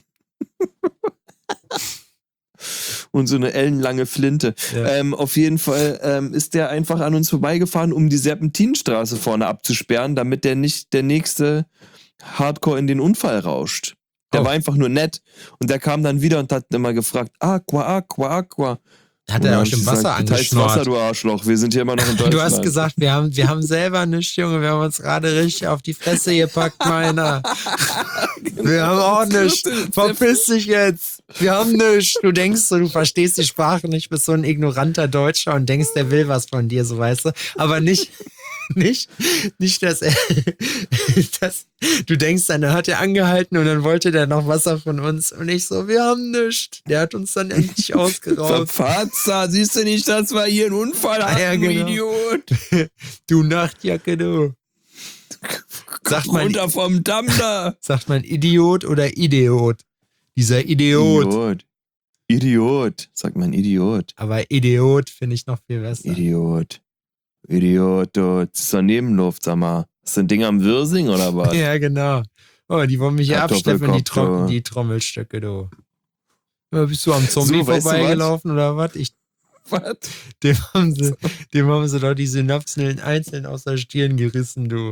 Und so eine ellenlange Flinte. Ja. Ähm, auf jeden Fall ähm, ist der einfach an uns vorbeigefahren, um die Serpentinstraße vorne abzusperren, damit der nicht der nächste Hardcore in den Unfall rauscht. Der oh. war einfach nur nett. Und der kam dann wieder und hat immer gefragt, Aqua, Aqua, Aqua. Hat er auch schon Wasser angeschnort. Wasser, du Arschloch. Wir sind hier immer noch in Deutschland. Du hast gesagt, wir haben, wir haben selber nichts, Junge. Wir haben uns gerade richtig auf die Fresse gepackt, meiner. Wir haben auch nichts. Verpiss dich jetzt. Wir haben nichts. Du denkst so, du verstehst die Sprache nicht, bist so ein ignoranter Deutscher und denkst, der will was von dir, so weißt du. Aber nicht... Nicht, nicht, dass er, dass du denkst, dann hat er angehalten und dann wollte der noch Wasser von uns und ich so, wir haben nichts. Der hat uns dann endlich ausgeraubt. Verfatzer, siehst du nicht, dass wir hier einen Unfall hatten, ja, genau. Idiot. Du Nachtjacke, du. Sagt man, runter vom Damm da. Sagt man Idiot oder Idiot? Dieser Idiot. Idiot. Idiot, sagt man Idiot. Aber Idiot finde ich noch viel besser. Idiot. Idiot, du, das ist doch Nebenluft, sag mal. Ist das ein Ding am Wirsing oder was? Ja, genau. Oh, die wollen mich hier abschleppen, die, Trom die Trommelstöcke, du. Ja, bist du am Zombie so, vorbeigelaufen oder was? Ich. Was? Dem haben sie, dem haben sie doch die Synapsen einzeln aus der Stirn gerissen, du.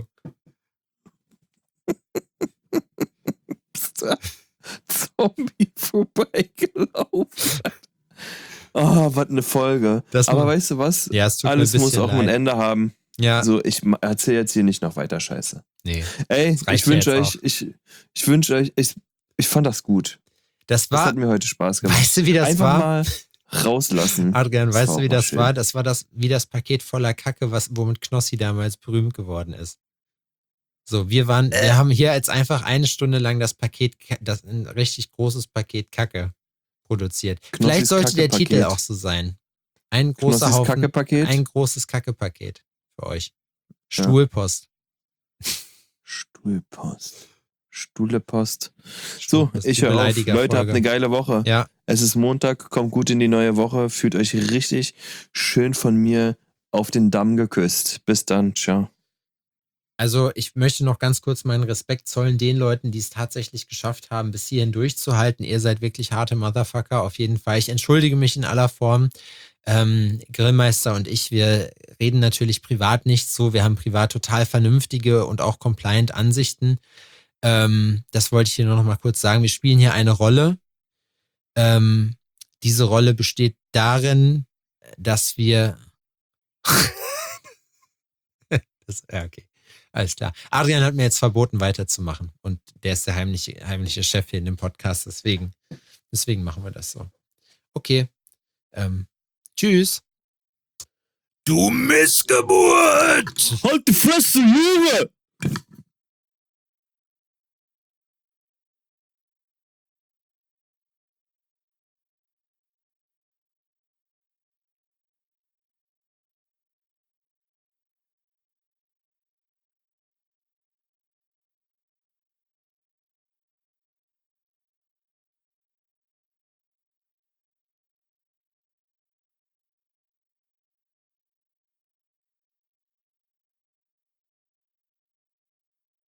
Bist du Zombie vorbeigelaufen? Oh, was eine Folge. Das Aber weißt du was? Ja, es tut Alles mir ein muss auch leid. ein Ende haben. Ja. So, ich erzähle jetzt hier nicht noch weiter Scheiße. Nee. Ey, ich wünsche euch, ich, ich wünsche euch, ich, ich fand das gut. Das war. Das hat mir heute Spaß gemacht. Weißt du, wie das Einfach war? Einfach mal rauslassen. Adrian, das weißt du, wie das schön. war? Das war das, wie das Paket voller Kacke, was, womit Knossi damals berühmt geworden ist. So, wir waren, äh. wir haben hier jetzt einfach eine Stunde lang das Paket, das ein richtig großes Paket Kacke produziert. Knossis Vielleicht sollte der Titel auch so sein. Ein großer Knossis Haufen, Kackepaket? ein großes Kackepaket für euch. Stuhlpost. Ja. Stuhlpost. Stuhlepost. So, ich höre auf. Leute, Folge. Habt eine geile Woche. Ja. Es ist Montag, kommt gut in die neue Woche. Fühlt euch richtig schön von mir auf den Damm geküsst. Bis dann. Ciao. Also ich möchte noch ganz kurz meinen Respekt zollen den Leuten, die es tatsächlich geschafft haben, bis hierhin durchzuhalten. Ihr seid wirklich harte Motherfucker, auf jeden Fall. Ich entschuldige mich in aller Form. Ähm, Grillmeister und ich, wir reden natürlich privat nicht so. Wir haben privat total vernünftige und auch compliant Ansichten. Ähm, das wollte ich hier nur noch mal kurz sagen. Wir spielen hier eine Rolle. Ähm, diese Rolle besteht darin, dass wir... das, ja, okay. Alles klar. Adrian hat mir jetzt verboten, weiterzumachen. Und der ist der heimliche, heimliche Chef hier in dem Podcast. Deswegen, deswegen machen wir das so. Okay. Ähm, tschüss. Du Missgeburt! Halt die Fresse, Junge!